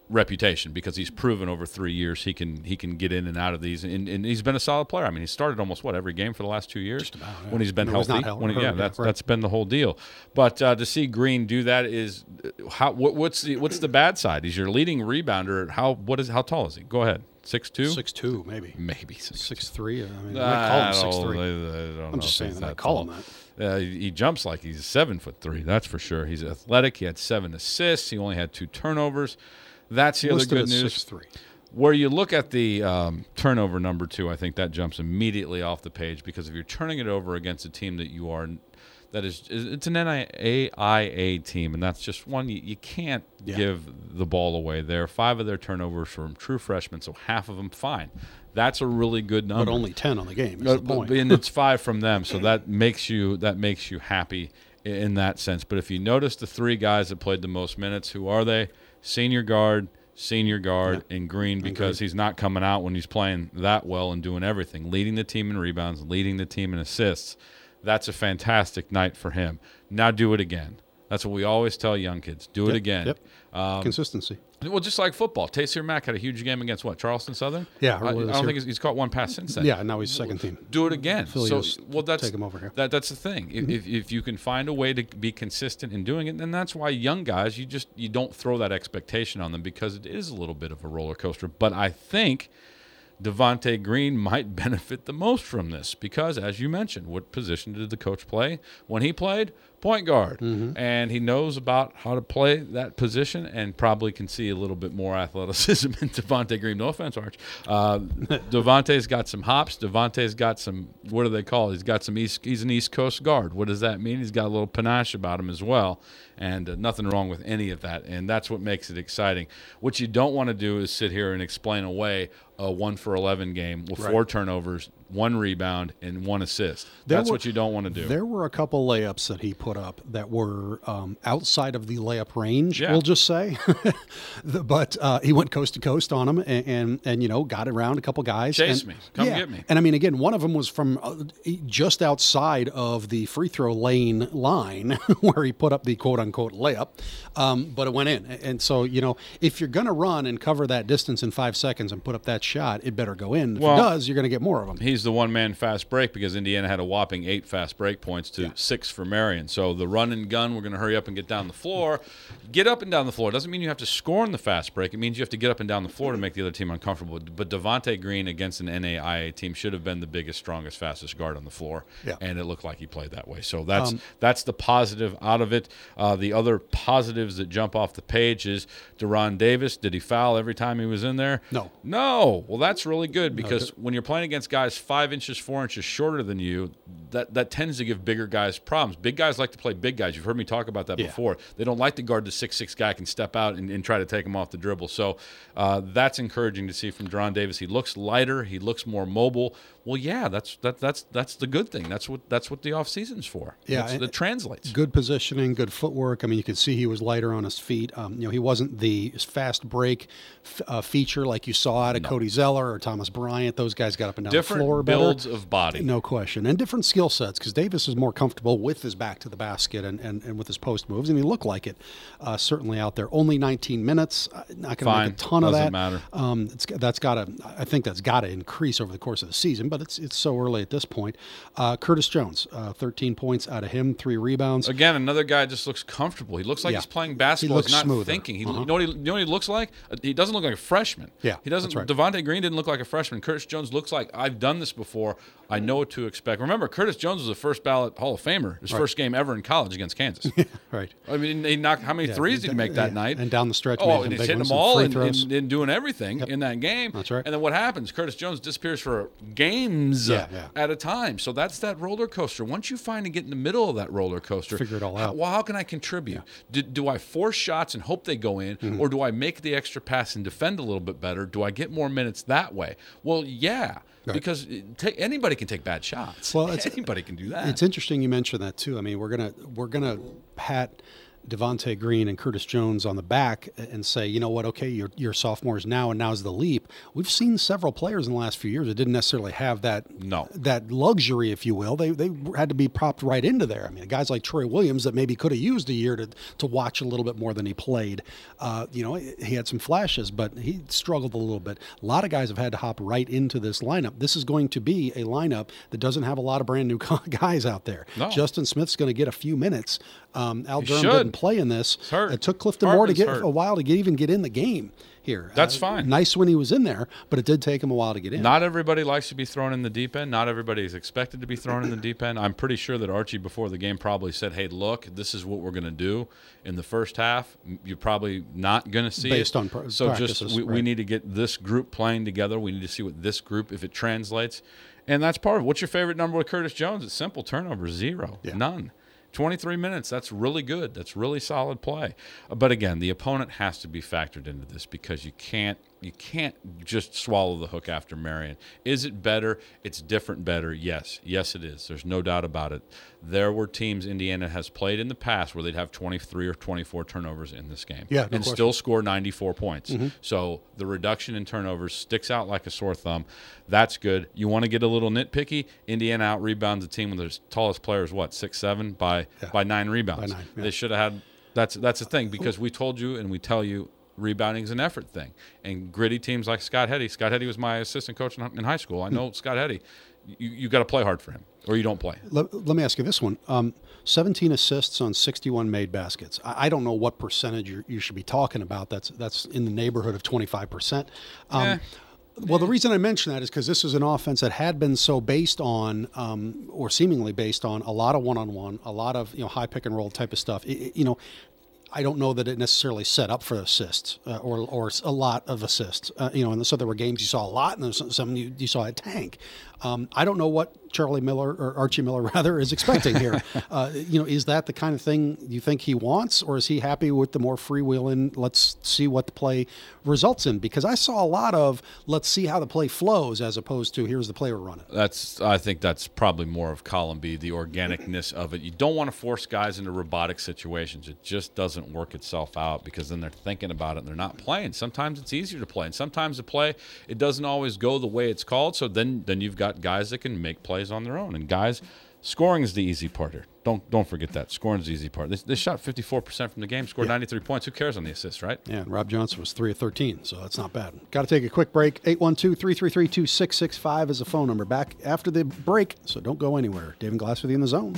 B: reputation because he's proven over three years he can he can get in and out of these, and, and he's been a solid player. I mean, he started almost what every game for the last two years.
A: Just about, yeah.
B: When he's been
A: No, he's
B: healthy.
A: not held-
B: When he-
A: hurt,
B: yeah,
A: yeah,
B: that's
A: right.
B: that's been the whole deal. But uh, to see Green do that is how what, what's the what's the bad side? He's your leading rebounder. How what is how tall is he? Go ahead. Six two.
A: Six two, maybe.
B: Maybe six.
A: Six three. I mean, they
B: I
A: might call him
B: don't-
A: six three.
B: I don't know
A: I'm just
B: if
A: saying
B: he's
A: they might
B: that
A: call
B: tall.
A: him that.
B: Uh, he jumps like he's seven foot three. That's for sure. He's athletic. He had seven assists. He only had two turnovers. That's the
A: Listed
B: other
A: as
B: good news.
A: six three.
B: Where you look at the um, turnover number two, I think that jumps immediately off the page because if you're turning it over against a team that you are, that is, it's an N A I A team, and that's just one you, you can't
A: Yeah.
B: give the ball away there. Five of their turnovers from true freshmen, so half of them fine. That's a really good number.
A: But only ten on the game is
B: Uh,
A: the point.
B: and it's five from them, so that makes you that makes you happy i- in that sense. But if you notice the three guys that played the most minutes, who are they? Senior guard, senior guard, and Green, because he's not coming out when he's playing that well and doing everything, leading the team in rebounds, leading the team in assists. That's a fantastic night for him. Now do it again. That's what we always tell young kids. Do it
A: Yep,
B: again.
A: Yep.
B: Um,
A: Consistency.
B: Well, just like football. Tayseer Mack had a huge game against what? Charleston Southern?
A: Yeah,
B: I, I
A: earlier this
B: don't
A: year.
B: think he's, he's caught one pass since then.
A: Yeah, now he's second team.
B: Do it again.
A: Philly
B: so,
A: just
B: well, that's
A: take him over here.
B: That that's the thing. If, if if you can find a way to be consistent in doing it, then that's why young guys, you just you don't throw that expectation on them because it is a little bit of a roller coaster. But I think Devontae Green might benefit the most from this because, as you mentioned, what position did the coach play when he played? Point guard.
A: Mm-hmm.
B: And he knows about how to play that position and probably can see a little bit more athleticism in Devontae Green. No offense, Arch. Uh, Devontae's got some hops. Devontae's got some, what do they call it? He's got some East, he's an East Coast guard. What does that mean? He's got a little panache about him as well. And uh, nothing wrong with any of that. And that's what makes it exciting. What you don't want to do is sit here and explain away a one for eleven game with
A: Right.
B: four turnovers, one rebound, and one assist.
A: There
B: That's
A: were-
B: what you don't want to do.
A: There were a couple layups that he put up that were um, outside of the layup range,
B: Yeah.
A: we'll just say. The- but uh, he went coast to coast on them and, and, and you know, got around a couple guys.
B: Chase
A: and,
B: me. Come
A: yeah.
B: get me.
A: And I mean, again, one of them was from uh, just outside of the free throw lane line where he put up the quote unquote layup, um, but it went in. And so, you know, if you're going to run and cover that distance in five seconds and put up that shot, it better go in. If
B: Well,
A: it does, you're going to get more of them.
B: He's the one-man fast break because Indiana had a whopping eight fast break points to
A: Yeah.
B: six for Marion. So the run and gun, we're going to hurry up and get down the floor. Get up and down the floor. Doesn't mean you have to score on the fast break. It means you have to get up and down the floor to make the other team uncomfortable. But Devontae Green against an N A I A team should have been the biggest, strongest, fastest guard on the floor.
A: Yeah.
B: And it looked like he played that way. So that's
A: Um,
B: that's the positive out of it. Uh, the other positives that jump off the page is Deron Davis. Did he foul every time he was in there?
A: No.
B: No. Well, that's really good because
A: good.
B: when you're playing against guys five inches, four inches shorter than you, that, that tends to give bigger guys problems. Big guys like to play big guys. You've heard me talk about that
A: Yeah.
B: before. They don't like to guard the six six guy can step out and, and try to take him off the dribble. So uh, that's encouraging to see from Deron Davis. He looks lighter. He looks more mobile. Well, yeah, that's that, that's that's the good thing. That's what that's what the off season's for.
A: Yeah,
B: That's-
A: and-
B: that translates.
A: Good positioning, good footwork. I mean, you could see he was lighter on his feet. Um, you know, he wasn't the fast break f- uh, feature like you saw out of Cody Zeller or Thomas Bryant. Those guys got up and down
B: Different
A: the floor better.
B: builds of body.
A: No question. And different skill sets because Davis is more comfortable with his back to the basket and, and, and with his post moves, and he looked like it uh, certainly out there. Only nineteen minutes. Uh, not going to
B: Fine.
A: make a ton of
B: Doesn't
A: that.
B: matter.
A: Um, it's, that's got to. I think that's got to increase over the course of the season, but it's it's so early at this point. Uh, Curtis Jones, uh, thirteen points out of him, three rebounds.
B: Again, another guy just looks comfortable. He looks like
A: Yeah.
B: he's playing basketball.
A: looks
B: he's not
A: smoother.
B: thinking. He,
A: Uh-huh.
B: you, know what he, you know what he looks like? Uh, He doesn't look like a freshman.
A: Yeah,
B: he doesn't.
A: that's right.
B: Devontae Green didn't look like a freshman. Curtis Jones looks like I've done this before. I know what to expect. Remember, Curtis Jones was a first ballot Hall of Famer. His
A: Right.
B: first game ever in college against Kansas.
A: Right.
B: I mean, he knocked how many
A: Yeah,
B: threes did he make that
A: yeah,
B: night?
A: and down the stretch, made
B: Oh,
A: some
B: and he's
A: big
B: hitting
A: ones,
B: them
A: some
B: all
A: free
B: and,
A: throws.
B: and, and doing everything in that game.
A: That's right.
B: And then what happens? Curtis Jones disappears for games
A: Yeah, yeah.
B: at a time. So that's that roller coaster. Once you find and get in the middle of that roller coaster,
A: Figure it all
B: how-
A: out.
B: well, how can I contribute? Do, do I force shots and hope they go in,
A: Mm-hmm.
B: or do I make the extra pass and defend a little bit better? Do I get more minutes that way? Well, yeah,
A: Right.
B: because it- ta- anybody can take bad shots.
A: Well, it's-
B: anybody can do that.
A: It's interesting you mentioned that too. I mean, we're gonna we're gonna pat Devontae Green and Curtis Jones on the back and say, you know what, okay, you're, you're sophomores now, and now's the leap. We've seen several players in the last few years that didn't necessarily have that
B: no.
A: that luxury, if you will. They they had to be propped right into there. I mean, guys like Troy Williams that maybe could have used a year to to watch a little bit more than he played. Uh, you know, he had some flashes, but he struggled a little bit. A lot of guys have had to hop right into this lineup. This is going to be a lineup that doesn't have a lot of brand new guys out there.
B: No.
A: Justin Smith's going to get a few minutes. Um, Al
B: He
A: Durham
B: should.
A: didn't play in this.
B: He's hurt.
A: It took Clifton Moore to
B: Hartman's
A: get
B: hurt.
A: a while to get even get in the game here.
B: That's
A: Uh,
B: fine.
A: Nice when he was in there, but it did take him a while to get in.
B: Not everybody likes to be thrown in the deep end. Not everybody is expected to be thrown in the deep end. I'm pretty sure that Archie before the game probably said, hey, look, this is what we're going to do in the first half. You're probably not going to see
A: Based
B: it.
A: on pr-
B: so just
A: practices,
B: we, we
A: right.
B: need to get this group playing together. We need to see what this group, if it translates. And that's part of it. What's your favorite number with Curtis Jones? It's simple. Turnover, zero.
A: Yeah.
B: None. twenty-three minutes, that's really good. That's really solid play. But again, the opponent has to be factored into this because you can't you can't just swallow the hook after Marion. Is it better? It's different better. Yes. Yes, it is. There's no doubt about it. There were teams Indiana has played in the past where they'd have twenty-three or twenty-four turnovers in this game
A: Yeah, no
B: and
A: question.
B: still score ninety-four points.
A: Mm-hmm.
B: So the reduction in turnovers sticks out like a sore thumb. That's good. You want to get a little nitpicky? Indiana out rebounds a team with their tallest players, what, six seven by
A: Yeah.
B: by nine rebounds.
A: By nine, yeah.
B: They should have had. That's that's the thing because we told you and we tell you rebounding is an effort thing. And gritty teams like Scott Heddy. Scott Heddy was my assistant coach in, in high school. I know Scott Heddy. You you got to play hard for him, or you don't play.
A: Let, let me ask you this one. Um, seventeen assists on sixty-one made baskets. I, I don't know what percentage you you should be talking about. That's that's in the neighborhood of twenty-five percent. Um,
B: Eh.
A: Well, the reason I mention that is because this is an offense that had been so based on, um, or seemingly based on, a lot of one-on-one, a lot of you know high pick and roll type of stuff. It, it- you know, I don't know that it necessarily set up for assists uh, or or a lot of assists. Uh, you know, and so there were games you saw a lot, and there's some, some you, you saw a tank. Um, I don't know what Charlie Miller or Archie Miller rather is expecting here. uh, you know, is that the kind of thing you think he wants, or is he happy with the more freewheeling? Let's see what the play results in. Because I saw a lot of let's see how the play flows as opposed to here's the play we're running.
B: That's I think that's probably more of column B, the organicness of it. You don't want to force guys into robotic situations. It just doesn't work itself out because then they're thinking about it and they're not playing. Sometimes it's easier to play, and sometimes the play it doesn't always go the way it's called. So then then you've got guys that can make plays on their own, and guys. Scoring is the easy part here. Don't don't forget that. Scoring is the easy part. They, they shot fifty-four percent from the game, scored
A: Yeah.
B: ninety-three points. Who cares on the assists, right?
A: Yeah, and Rob Johnson was three of thirteen, so that's not bad. Got to take a quick break. eight one two, three three three, two six six five is the phone number. Back after the break, so don't go anywhere. David Glass with you in the zone.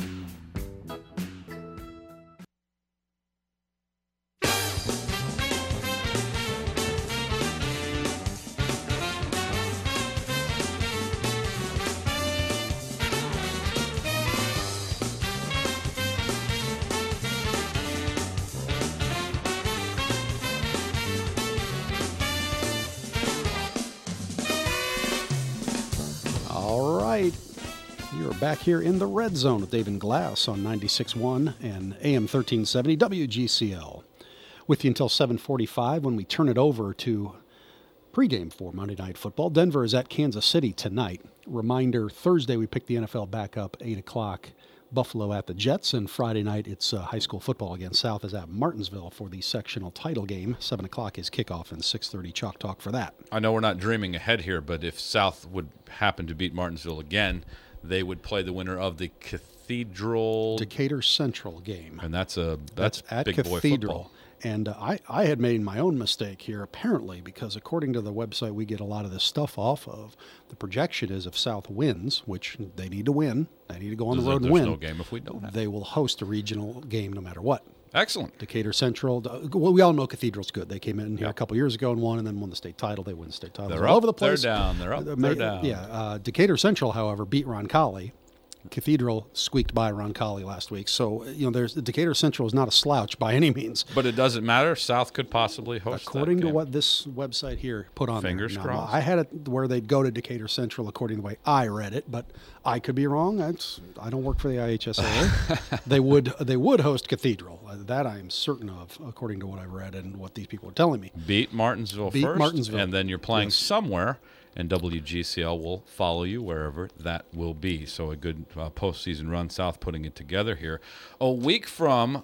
A: All right. You're back here in the red zone with David Glass on ninety-six point one and A M thirteen seventy W G C L. With you until seven forty-five when we turn it over to pregame for Monday Night Football. Denver is at Kansas City tonight. Reminder, Thursday we pick the N F L back up, eight o'clock. Buffalo at the Jets, and Friday night it's uh, high school football again. South is at Martinsville for the sectional title game. seven o'clock is kickoff and six thirty Chalk Talk for that.
B: I know we're not dreaming ahead here, but if South would happen to beat Martinsville again, they would play the winner of the Cathedral,
A: Decatur Central game.
B: and that's a that's,
A: at
B: big boy
A: Cathedral.
B: football.
A: And uh, I, I had made my own mistake here, apparently, because according to the website we get a lot of this stuff off of, the projection is if South wins, which they need to win, they need to go on the
B: There's-
A: road and
B: there's
A: win,
B: no game if we don't have.
A: they will host a regional game no matter what.
B: Excellent.
A: Decatur Central, uh, well, we all know Cathedral's good. They came in here
B: Yeah.
A: a couple years ago and won, and then won the state title. They win the state title.
B: They're
A: all
B: up,
A: over the place.
B: they're down. They're up,
A: Uh,
B: they're
A: ma-
B: down.
A: Yeah, uh, Decatur Central, however, beat Roncalli. Cathedral squeaked by Roncalli last week. So, you know, there's Decatur Central is not a slouch by any means.
B: But it doesn't matter. South could possibly host that
A: According to
B: game.
A: what this website here put on
B: Fingers
A: there. Now,
B: crossed.
A: I had it where they'd go to Decatur Central according to the way I read it, but I could be wrong. That's, I don't work for the I H S A A. they would they would host Cathedral. Uh, That I am certain of, according to what I've read and what these people are telling me.
B: Beat Martinsville
A: Beat
B: first,
A: Martinsville.
B: and then you're playing
A: Yes.
B: somewhere, and W G C L will follow you wherever that will be. So a good uh, postseason run. South putting it together here. A week from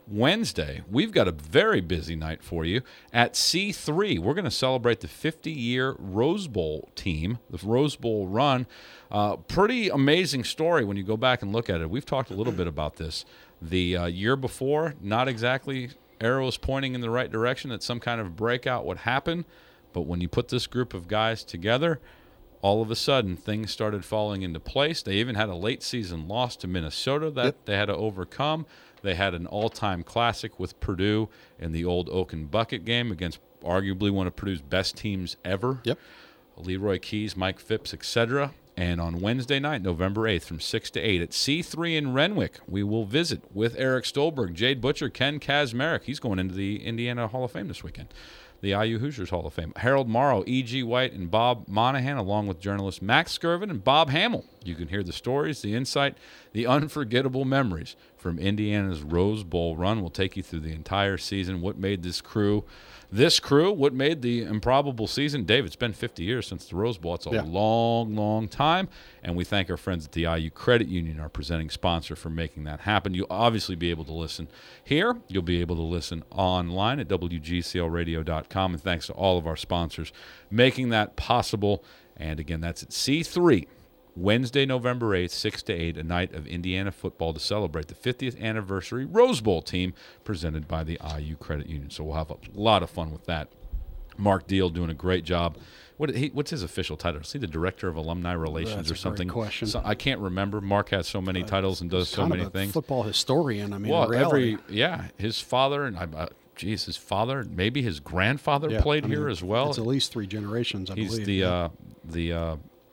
B: Wednesday, we've got a very busy night for you at C three. We're going to celebrate the fifty-year Rose Bowl team, the Rose Bowl run. Uh, pretty amazing story when you go back and look at it. We've talked a little bit about this. The uh, year before, not exactly arrows pointing in the right direction that some kind of breakout would happen. But when you put this group of guys together, all of a sudden things started falling into place. They even had a late season loss to Minnesota that yep. they had to overcome. They had an all-time classic with Purdue in the old Oaken Bucket game against arguably one of Purdue's best teams ever.
A: Yep.
B: Leroy Keys, Mike Phipps, et cetera. And on Wednesday night, November eighth, from six to eight at C three in Renwick, we will visit with Eric Stolberg, Jade Butcher, Ken Kazmarek. He's going into the Indiana Hall of Fame this weekend. The I U Hoosiers Hall of Fame. Harold Morrow, E G. White, and Bob Monahan, along with journalists Max Skirvin and Bob Hamill. You can hear the stories, the insight, the unforgettable memories from Indiana's Rose Bowl run. We'll take you through the entire season, what made this crew this crew, what made the improbable season. Dave, it's been fifty years since the Rose Bowl. It's a yeah. long, long time, and we thank our friends at the I U Credit Union, our presenting sponsor, for making that happen. You'll obviously be able to listen here. You'll be able to listen online at W G C L radio dot com, and thanks to all of our sponsors making that possible. And again, that's at C three, Wednesday, November eighth, six to eight, a night of Indiana football to celebrate the fiftieth anniversary Rose Bowl team presented by the I U Credit Union. So we'll have a lot of fun with that. Mark Deal doing a great job. What he, what's his official title? Is he the Director of Alumni Relations
A: That's
B: or something?
A: A great question.
B: So, I can't remember. Mark has so many titles and does so
A: kind
B: many
A: of a
B: things.
A: Football historian. I mean,
B: well,
A: in reality.
B: every yeah, his father and I. Uh, Geez, his father, maybe his grandfather
A: yeah,
B: played
A: I mean,
B: here as well.
A: It's at least three generations, I
B: He's
A: believe.
B: the
A: yeah.
B: uh, the uh,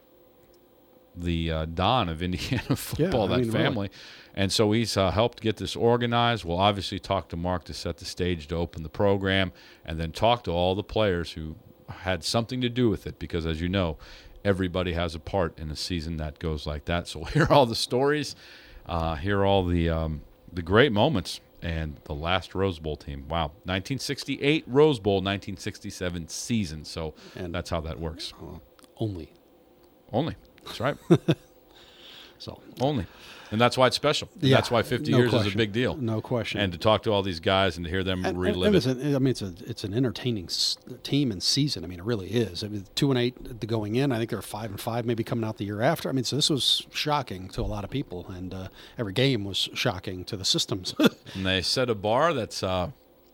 B: the uh, Don of Indiana football,
A: yeah, I
B: that
A: mean,
B: family.
A: Really.
B: And so he's uh, helped get this organized. We'll obviously talk to Mark to set the stage to open the program, and then talk to all the players who had something to do with it, because as you know, everybody has a part in a season that goes like that. So we'll hear all the stories, uh, hear all the um, the great moments. And the last Rose Bowl team. Wow. nineteen sixty-eight Rose Bowl, nineteen sixty-seven season. So
A: and
B: that's how that works.
A: Uh, only.
B: Only. That's right.
A: so
B: Only. And that's why it's special. And
A: yeah,
B: that's why fifty
A: no
B: years
A: question.
B: is a big deal.
A: No question.
B: And to talk to all these guys and to hear them
A: and,
B: relive
A: and,
B: it.
A: and it's a, I mean, it's a it's an entertaining s- team and season. I mean, it really is. I mean, two and eight to going in. I think they're five and five, maybe coming out the year after. I mean, so this was shocking to a lot of people, and uh, every game was shocking to the systems.
B: And they set a bar that's uh,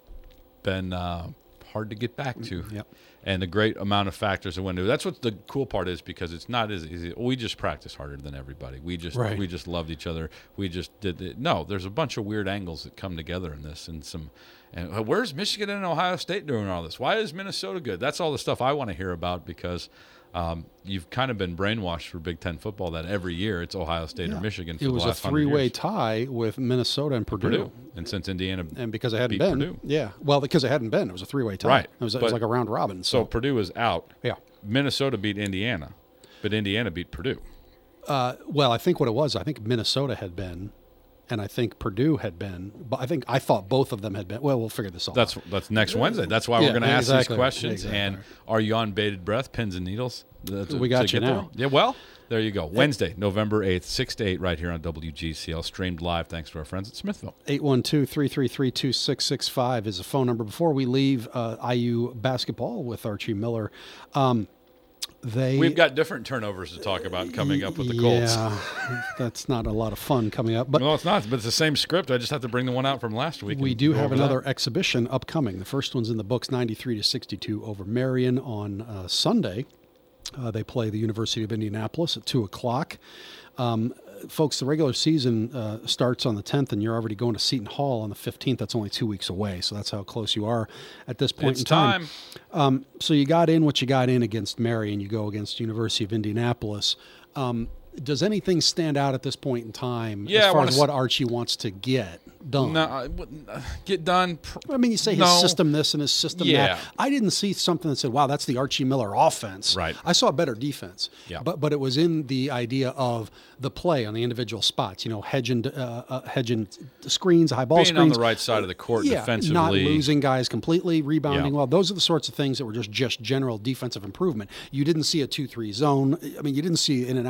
B: been uh, hard to get back to.
A: Yep.
B: And a great amount of factors that went into it. That's what the cool part is, because it's not as easy. We just practice harder than everybody. We just
A: right.
B: we just loved each other. We just did it. No, there's a bunch of weird angles that come together in this, and some. And where's Michigan and Ohio State doing all this? Why is Minnesota good? That's all the stuff I want to hear about, because um, you've kind of been brainwashed for Big Ten football that every year it's Ohio State
A: yeah.
B: or Michigan. For
A: it
B: the
A: was
B: last
A: a three-way
B: years.
A: tie with Minnesota and Purdue.
B: Purdue. And since Indiana
A: and because it hadn't
B: beat
A: been,
B: Purdue.
A: yeah, well, because it hadn't been, it was a three-way tie.
B: Right.
A: It was, it was like a round robin.
B: So.
A: So,
B: so Purdue is out.
A: Yeah.
B: Minnesota beat Indiana, but Indiana beat Purdue.
A: Uh, well, I think what it was, I think Minnesota had been, and I think Purdue had been, but I think I thought both of them had been. Well, we'll figure this all
B: That's
A: out.
B: that's next Wednesday. That's why
A: Yeah,
B: we're going to ask
A: exactly.
B: these questions.
A: Exactly.
B: And are you on bated breath, pins and needles? To,
A: We got
B: to
A: you
B: get there?
A: now.
B: Yeah, well, there you go. Wednesday, November eighth, six to eight, right here on W G C L, streamed live thanks to our friends at Smithville.
A: eight one two, three three three, two six six five is the phone number. Before we leave uh, I U basketball with Archie Miller, um, they
B: We've got different turnovers to talk about coming up with the Colts.
A: Yeah, that's not a lot of fun coming up. But
B: No, it's not, but it's the same script. I just have to bring the one out from last week.
A: we
B: and
A: do
B: go
A: have
B: over
A: another
B: that.
A: exhibition upcoming. The first one's in the books, ninety-three to sixty-two over Marion on uh, Sunday. Uh, they play the University of Indianapolis at two o'clock. Um, folks, the regular season uh, starts on the tenth, and you're already going to Seton Hall on the fifteenth. That's only two weeks away, so that's how close you are at this point
B: It's
A: in time.
B: time.
A: Um, so you got in what you got in against Marion. You go against University of Indianapolis. Um, does anything stand out at this point in time
B: Yeah, I
A: as far
B: wanna
A: as
B: s-
A: what Archie wants to get done?
B: No, I wouldn't, uh, get done. Pr-
A: I mean, you say his
B: No.
A: system this and his system
B: Yeah.
A: that. I didn't see something that said, wow, that's the Archie Miller offense.
B: Right.
A: I saw a better defense.
B: Yeah.
A: But but it was in the idea of the play on the individual spots, you know, hedging, uh, uh, hedging screens, high ball
B: Being
A: screens.
B: on the right side of the court
A: yeah,
B: defensively.
A: not losing guys completely, rebounding
B: Yeah.
A: well. Those are the sorts of things that were just, just general defensive improvement. You didn't see a two three zone. I mean, you didn't see in and out of stub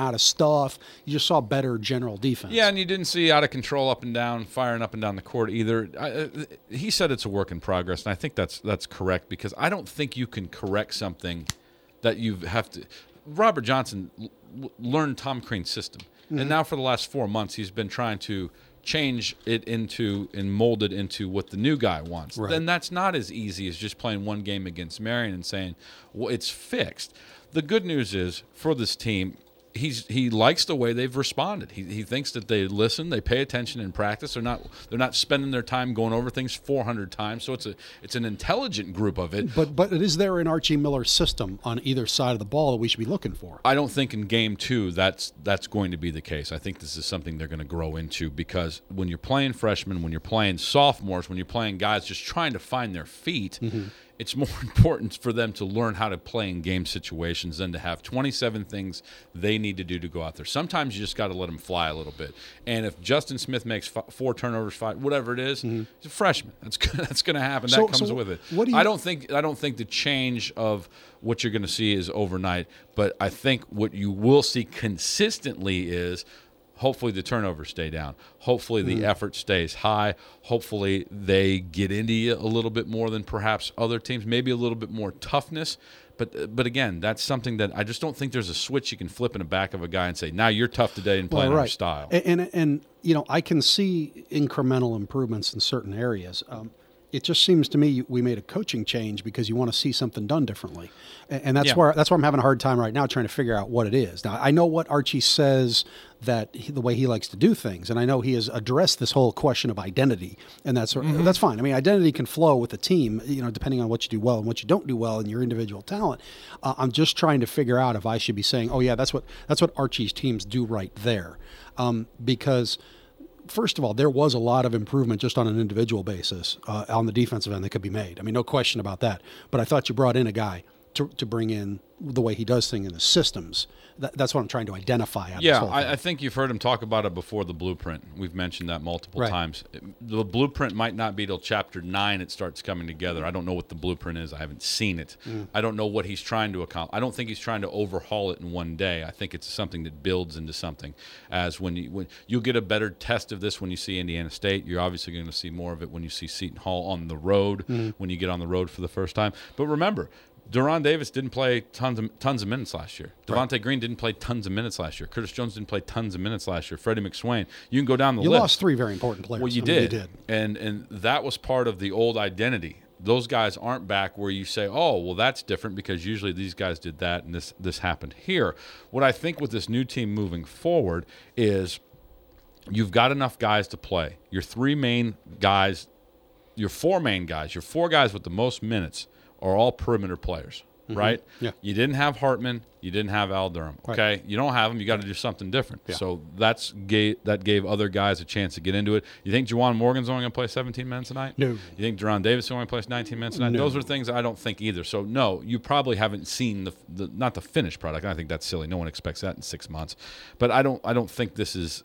A: stuff. You just saw better general defense.
B: Yeah, and you didn't see out of control up and down, firing up and down the court either. I, uh, he said it's a work in progress, and I think that's that's correct because I don't think you can correct something that you have to. Robert Johnson l- learned Tom Crean's system, mm-hmm. and now for the last four months he's been trying to change it into and mold it into what the new guy wants.
A: Right.
B: Then that's not as easy as just playing one game against Marion and saying, well, it's fixed. The good news is for this team, he's he likes the way they've responded. He he thinks that they listen, they pay attention in practice. They're not they're not spending their time going over things four hundred times. So it's a it's an intelligent group of it.
A: But but is there an Archie Miller system on either side of the ball that we should be looking for?
B: I don't think in game two that's that's going to be the case. I think this is something they're going to grow into because when you're playing freshmen, when you're playing sophomores, when you're playing guys just trying to find their feet, mm-hmm. it's more important for them to learn how to play in game situations than to have twenty-seven things they need to do to go out there. Sometimes you just got to let them fly a little bit. And if Justin Smith makes f- four turnovers, five, whatever it is, mm-hmm. he's a freshman. That's gonna, that's going to happen. So, that comes
A: so
B: with it.
A: What do you...
B: I don't think I don't think the change of what you're going to see is overnight. But I think what you will see consistently is. Hopefully the turnovers stay down. Hopefully the mm. effort stays high. Hopefully they get into you a little bit more than perhaps other teams, maybe a little bit more toughness. But but again, that's something that I just don't think there's a switch you can flip in the back of a guy and say, now you're tough today and playing
A: well, right.
B: our style.
A: And, and, and, you know, I can see incremental improvements in certain areas. Um, it just seems to me we made a coaching change because you want to see something done differently. And, and that's
B: yeah.
A: where that's where I'm having a hard time right now trying to figure out what it is. Now, I know what Archie says that he, the way he likes to do things, and I know he has addressed this whole question of identity, and that's mm-hmm. that's fine. I mean, identity can flow with the team, you know, depending on what you do well and what you don't do well and your individual talent. Uh, I'm just trying to figure out if I should be saying, oh yeah, that's what that's what Archie's teams do right there, um, because. First of all, there was a lot of improvement just on an individual basis uh, on the defensive end that could be made. I mean, no question about that. But I thought you brought in a guy to to bring in the way he does things in the systems. That, that's what I'm trying to identify. Out
B: yeah,
A: of this whole
B: I,
A: thing.
B: I think you've heard him talk about it before the blueprint. We've mentioned that multiple
A: right.
B: times. The blueprint might not be till chapter nine it starts coming together. I don't know what the blueprint is. I haven't seen it. Mm. I don't know what he's trying to accomplish. I don't think he's trying to overhaul it in one day. I think it's something that builds into something. As when you when you'll get a better test of this when you see Indiana State. You're obviously going to see more of it when you see Seton Hall on the road, mm. when you get on the road for the first time. But remember, Deron Davis didn't play tons of, tons of minutes last year. Devontae right. Green didn't play tons of minutes last year. Curtis Jones didn't play tons of minutes last year. Freddie McSwain. You can go down the
A: you
B: list.
A: You lost three very important players.
B: Well, you,
A: I
B: did.
A: mean, you did.
B: And, and that was part of the old identity. Those guys aren't back where you say, oh, well, that's different because usually these guys did that and this, this happened here. What I think with this new team moving forward is you've got enough guys to play. Your three main guys, your four main guys, your four guys with the most minutes are all perimeter players. Mm-hmm. Right?
A: Yeah.
B: You didn't have Hartman. You didn't have Al Durham. Okay? Right. You don't have them. You got to do something different. Yeah. So that's gave, that gave other guys a chance to get into it. You think Juwan Morgan's only going to play seventeen minutes a night?
A: No.
B: You think Deron Davis only plays nineteen minutes a night?
A: No.
B: Those are things I don't think either. So, no, you probably haven't seen the, the not the finished product. I think that's silly. No one expects that in six months. But I don't I don't think this is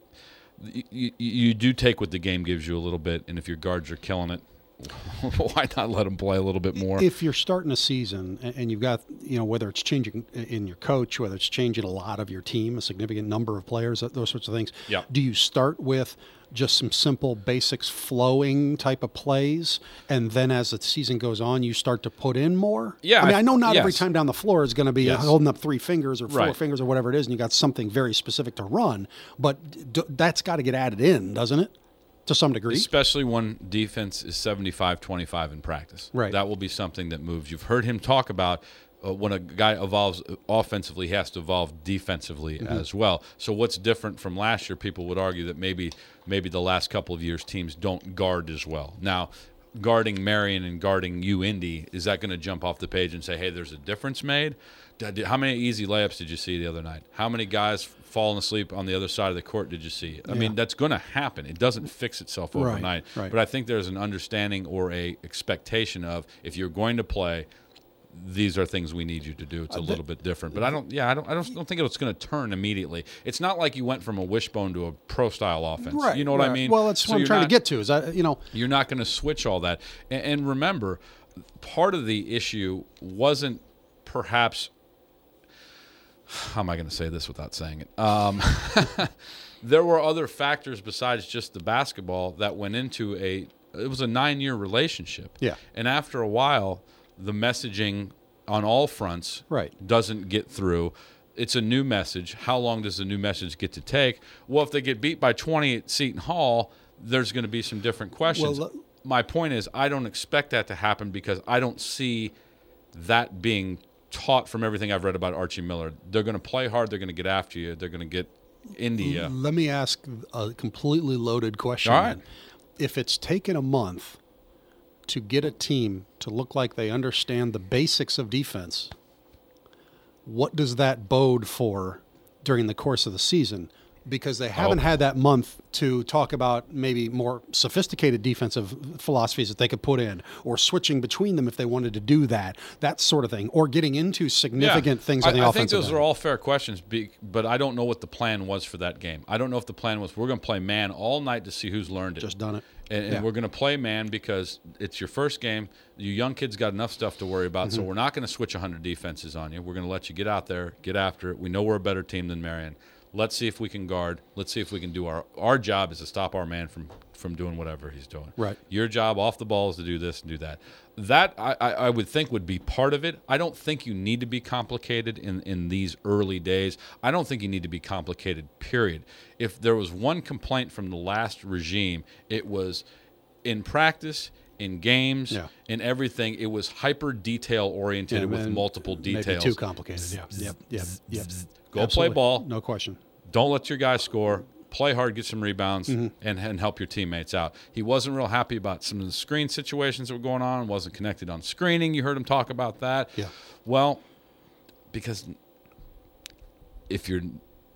B: you, you, you do take what the game gives you a little bit, and if your guards are killing it, why not let them play a little bit more?
A: If you're starting a season and you've got, you know, whether it's changing in your coach, whether it's changing a lot of your team, a significant number of players, those sorts of things,
B: yeah.
A: do you start with just some simple basics flowing type of plays, and then as the season goes on, you start to put in more?
B: Yeah.
A: I mean, I know not
B: yes.
A: every time down the floor is going to be
B: yes.
A: holding up three fingers or four
B: right.
A: fingers or whatever it is, and you got something very specific to run, but d- that's got to get added in, doesn't it? To some degree.
B: Especially when defense is seventy-five twenty-five in practice.
A: Right.
B: That will be something that moves. You've heard him talk about uh, when a guy evolves offensively, he has to evolve defensively mm-hmm. as well. So what's different from last year, people would argue that maybe maybe the last couple of years teams don't guard as well. Now, guarding Marion and guarding U Indy, is that going to jump off the page and say, hey, there's a difference made? How many easy layups did you see the other night? How many guys falling asleep on the other side of the court did you see? I yeah. mean, that's going to happen. It doesn't fix itself overnight.
A: Right, right.
B: But I think there's an understanding or a expectation of if you're going to play, these are things we need you to do. It's a little bit different. But I don't. Yeah, I don't. I don't, don't think it's going to turn immediately. It's not like you went from a wishbone to a pro style offense.
A: Right,
B: you know what
A: right.
B: I mean?
A: Well, that's
B: so
A: what I'm trying not, to get to. Is that you know
B: you're not going to switch all that. And, and remember, part of the issue wasn't perhaps. how am I going to say this without saying it? Um, there were other factors besides just the basketball that went into a, it was a nine-year relationship.
A: Yeah.
B: And after a while, the messaging on all fronts
A: Right.
B: doesn't get through. It's a new message. How long does the new message get to take? Well, if they get beat by twenty at Seton Hall, there's going to be some different questions.
A: Well,
B: My point is, I don't expect that to happen because I don't see that being taught from everything I've read about Archie Miller. They're going to play hard. They're going to get after you. They're going to get India.
A: Let me ask a completely loaded question.
B: All right.
A: then. If it's taken a month to get a team to look like they understand the basics of defense, what does that bode for during the course of the season? Because they haven't
B: Oh.
A: had that month to talk about maybe more sophisticated defensive philosophies that they could put in, or switching between them if they wanted to do that, that sort of thing, or getting into significant things on the
B: I, I
A: offensive
B: think those
A: end.
B: are all fair questions, be- but I don't know what the plan was for that game. I don't know if the plan was we're going to play man all night to see who's learned it.
A: Just done it.
B: And, and
A: Yeah.
B: we're going to play man because it's your first game. You young kids got enough stuff to worry about,
A: Mm-hmm.
B: so we're not going to switch one hundred defenses on you. We're going to let you get out there, get after it. We know we're a better team than Marion. Let's see if we can guard. Let's see if we can do our our job is to stop our man from from doing whatever he's doing.
A: Right.
B: Your job off the ball is to do this and do that. That I, I, I would think would be part of it. I don't think you need to be complicated in, in these early days. I don't think you need to be complicated, period. If there was one complaint from the last regime, it was in practice, in games,
A: Yeah.
B: in everything, it was hyper detail oriented
A: Yeah,
B: with
A: man,
B: multiple
A: maybe
B: details.
A: too complicated. Yeah. Yep. Yep. Yep.
B: Go
A: Absolutely.
B: play ball.
A: No question.
B: Don't let your guys score. Play hard, get some rebounds,
A: Mm-hmm.
B: and, and help your teammates out. He wasn't real happy about some of the screen situations that were going on. Wasn't connected on screening. You heard him talk about that.
A: Yeah.
B: Well, because if you're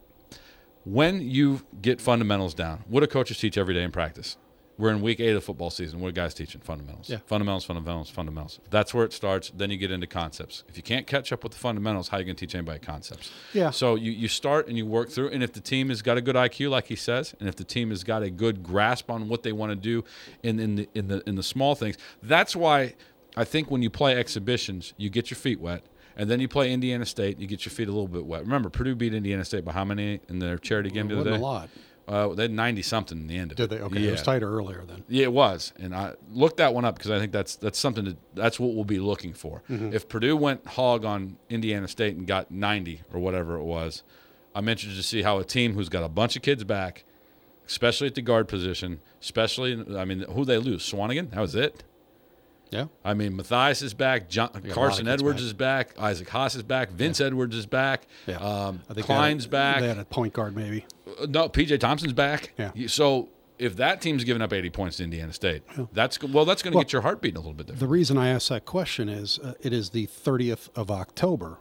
B: when you get fundamentals down, what do coaches teach every day in practice? We're in week eight of the football season. What are guys teaching? Fundamentals.
A: Yeah.
B: Fundamentals, fundamentals, fundamentals. That's where it starts. Then you get into concepts. If you can't catch up with the fundamentals, how are you going to teach anybody concepts?
A: Yeah.
B: So you, you start and you work through. And if the team has got a good I Q, like he says, and if the team has got a good grasp on what they want to do in, in, the, in, the, in the small things, that's why I think when you play exhibitions, you get your feet wet. And then you play Indiana State, you get your feet a little bit wet. Remember, Purdue beat Indiana State by how many in their charity game the
A: It
B: other
A: wasn't
B: day?
A: a lot.
B: Uh, they had ninety-something in the end of
A: Did
B: it.
A: they? Okay.
B: Yeah.
A: It was tighter earlier then.
B: Yeah, it was. And I looked that one up because I think that's that's something that that's what we'll be looking for.
A: Mm-hmm.
B: If Purdue went hog on Indiana State and got ninety or whatever it was, I'm interested to see how a team who's got a bunch of kids back, especially at the guard position, especially, I mean, who they lose? Swanigan? That was it.
A: Yeah.
B: I mean, Matthias is back. John,
A: got a lot
B: Carson
A: of kids
B: Edwards
A: back.
B: is back. Isaac Haas is back. Vince Edwards is back.
A: Yeah.
B: Um,
A: I think
B: Klein's
A: they had,
B: back.
A: They had a point guard maybe.
B: Uh, No, P J Thompson's back.
A: Yeah.
B: You- So if that team's giving up eighty points to Indiana State, that's go- well, that's going to
A: Well,
B: get your heart beating a little bit different.
A: The reason I asked that question is uh, it is the thirtieth of October.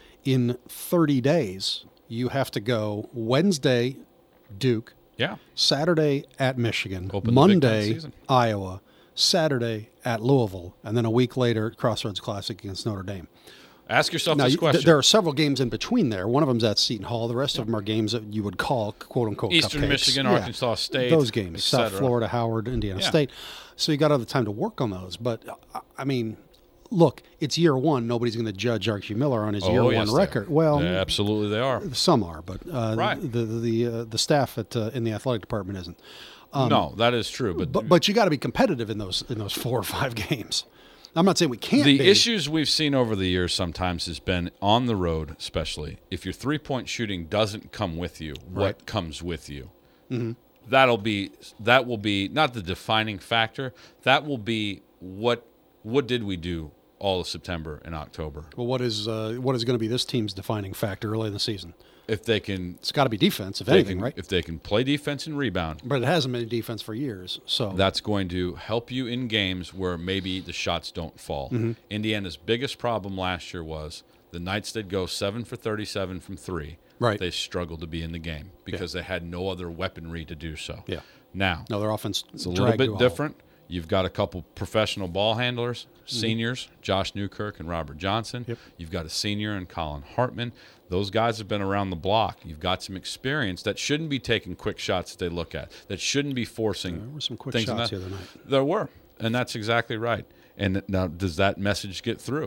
A: In thirty days, you have to go Wednesday, Duke,
B: Yeah.
A: Saturday at Michigan,
B: Open the Big Ten
A: Monday,
B: season.
A: Iowa, Saturday at Louisville, and then a week later, Crossroads Classic against Notre Dame.
B: Ask yourself
A: Now,
B: this
A: you,
B: question.
A: th- there are several games in between there. One of them's at Seton Hall. The rest of them are games that you would call "quote unquote"
B: Eastern
A: cupcakes.
B: Michigan,
A: Yeah.
B: Arkansas State,
A: those
B: et
A: games, South
B: cetera.
A: Florida, Howard, Indiana
B: Yeah.
A: State. So you got other time to work on those. But uh, I mean, look, it's year one. Nobody's going to judge Archie Miller on his
B: Oh,
A: year
B: yes,
A: one
B: they
A: record.
B: are.
A: Well,
B: Yeah, absolutely they are.
A: some are, but uh,
B: Right.
A: the the uh, the staff at uh, in the athletic department isn't.
B: no, that is true. But,
A: Um, But but you got to be competitive in those in those four or five games. I'm not saying we can't
B: the
A: be.
B: issues we've seen over the years sometimes has been on the road, especially if your three point shooting doesn't come with you, what
A: Right.
B: comes with you?
A: Mm-hmm.
B: That'll be that will be not the defining factor. That will be what what did we do all of September and October?
A: Well, what is uh, what is going to be this team's defining factor early in the season?
B: If they can,
A: It's got to be defense, if
B: they
A: anything,
B: can-
A: right?
B: if they can play defense and rebound,
A: But it hasn't been defense for years. So
B: that's going to help you in games where maybe the shots don't fall.
A: Mm-hmm.
B: Indiana's biggest problem last year was the nights they'd go seven for thirty-seven from three.
A: Right.
B: They struggled to be in the game because they had no other weaponry to do so.
A: Yeah.
B: Now,
A: no, their offense
B: it's a little bit different. You've got a couple professional ball handlers, seniors, Josh Newkirk and Robert Johnson.
A: Mm-hmm. Yep.
B: You've got a senior in Colin Hartman. Those guys have been around the block. You've got some experience that shouldn't be taking quick shots that they look at, that shouldn't be forcing
A: There were some quick
B: things in
A: shots
B: that.
A: the other night.
B: There were, and that's exactly right. And now, does that message get through?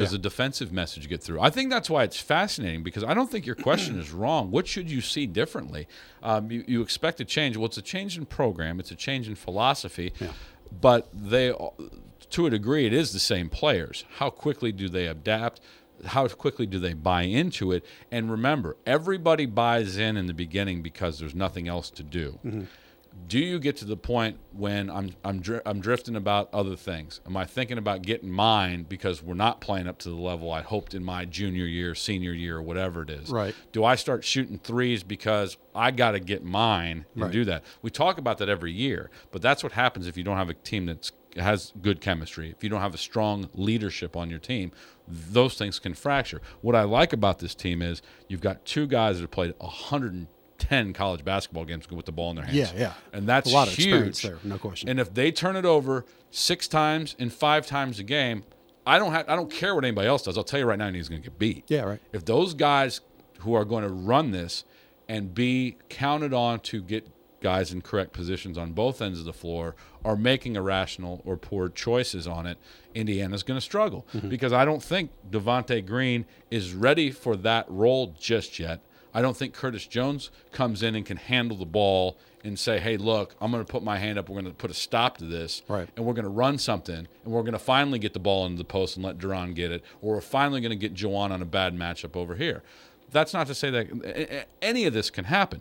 B: Does
A: Yeah.
B: the defensive message get through? I think that's why it's fascinating, because I don't think your question is wrong. What should you see differently? Um, you, you expect a change. Well, it's a change in program. It's a change in philosophy.
A: Yeah.
B: But they, to a degree, it is the same players. How quickly do they adapt? How quickly do they buy into it? And remember, everybody buys in in the beginning because there's nothing else to do.
A: Mm-hmm.
B: Do you get to the point when I'm I'm dri- I'm drifting about other things? Am I thinking about getting mine because we're not playing up to the level I hoped in my junior year, senior year, or whatever it is?
A: Right.
B: Do I start shooting threes because I got to get mine and
A: Right.
B: do that? We talk about that every year, but that's what happens if you don't have a team that's has good chemistry. If you don't have a strong leadership on your team, those things can fracture. What I like about this team is you've got two guys that have played one hundred ten college basketball games with the ball in their hands.
A: Yeah, yeah.
B: And that's
A: a lot of
B: huge.
A: experience there, no question.
B: And if they turn it over six times and five times a game, I don't have I don't care what anybody else does. I'll tell you right now, he's going to get beat.
A: Yeah, right.
B: If those guys who are going to run this and be counted on to get guys in correct positions on both ends of the floor are making irrational or poor choices on it, Indiana's going to struggle.
A: Mm-hmm.
B: Because I don't think Devontae Green is ready for that role just yet. I don't think Curtis Jones comes in and can handle the ball and say, hey, look, I'm going to put my hand up. We're going to put a stop to this.
A: Right.
B: And we're going to run something. And we're going to finally get the ball into the post and let Duran get it. Or we're finally going to get Juwan on a bad matchup over here. That's not to say that any of this can happen.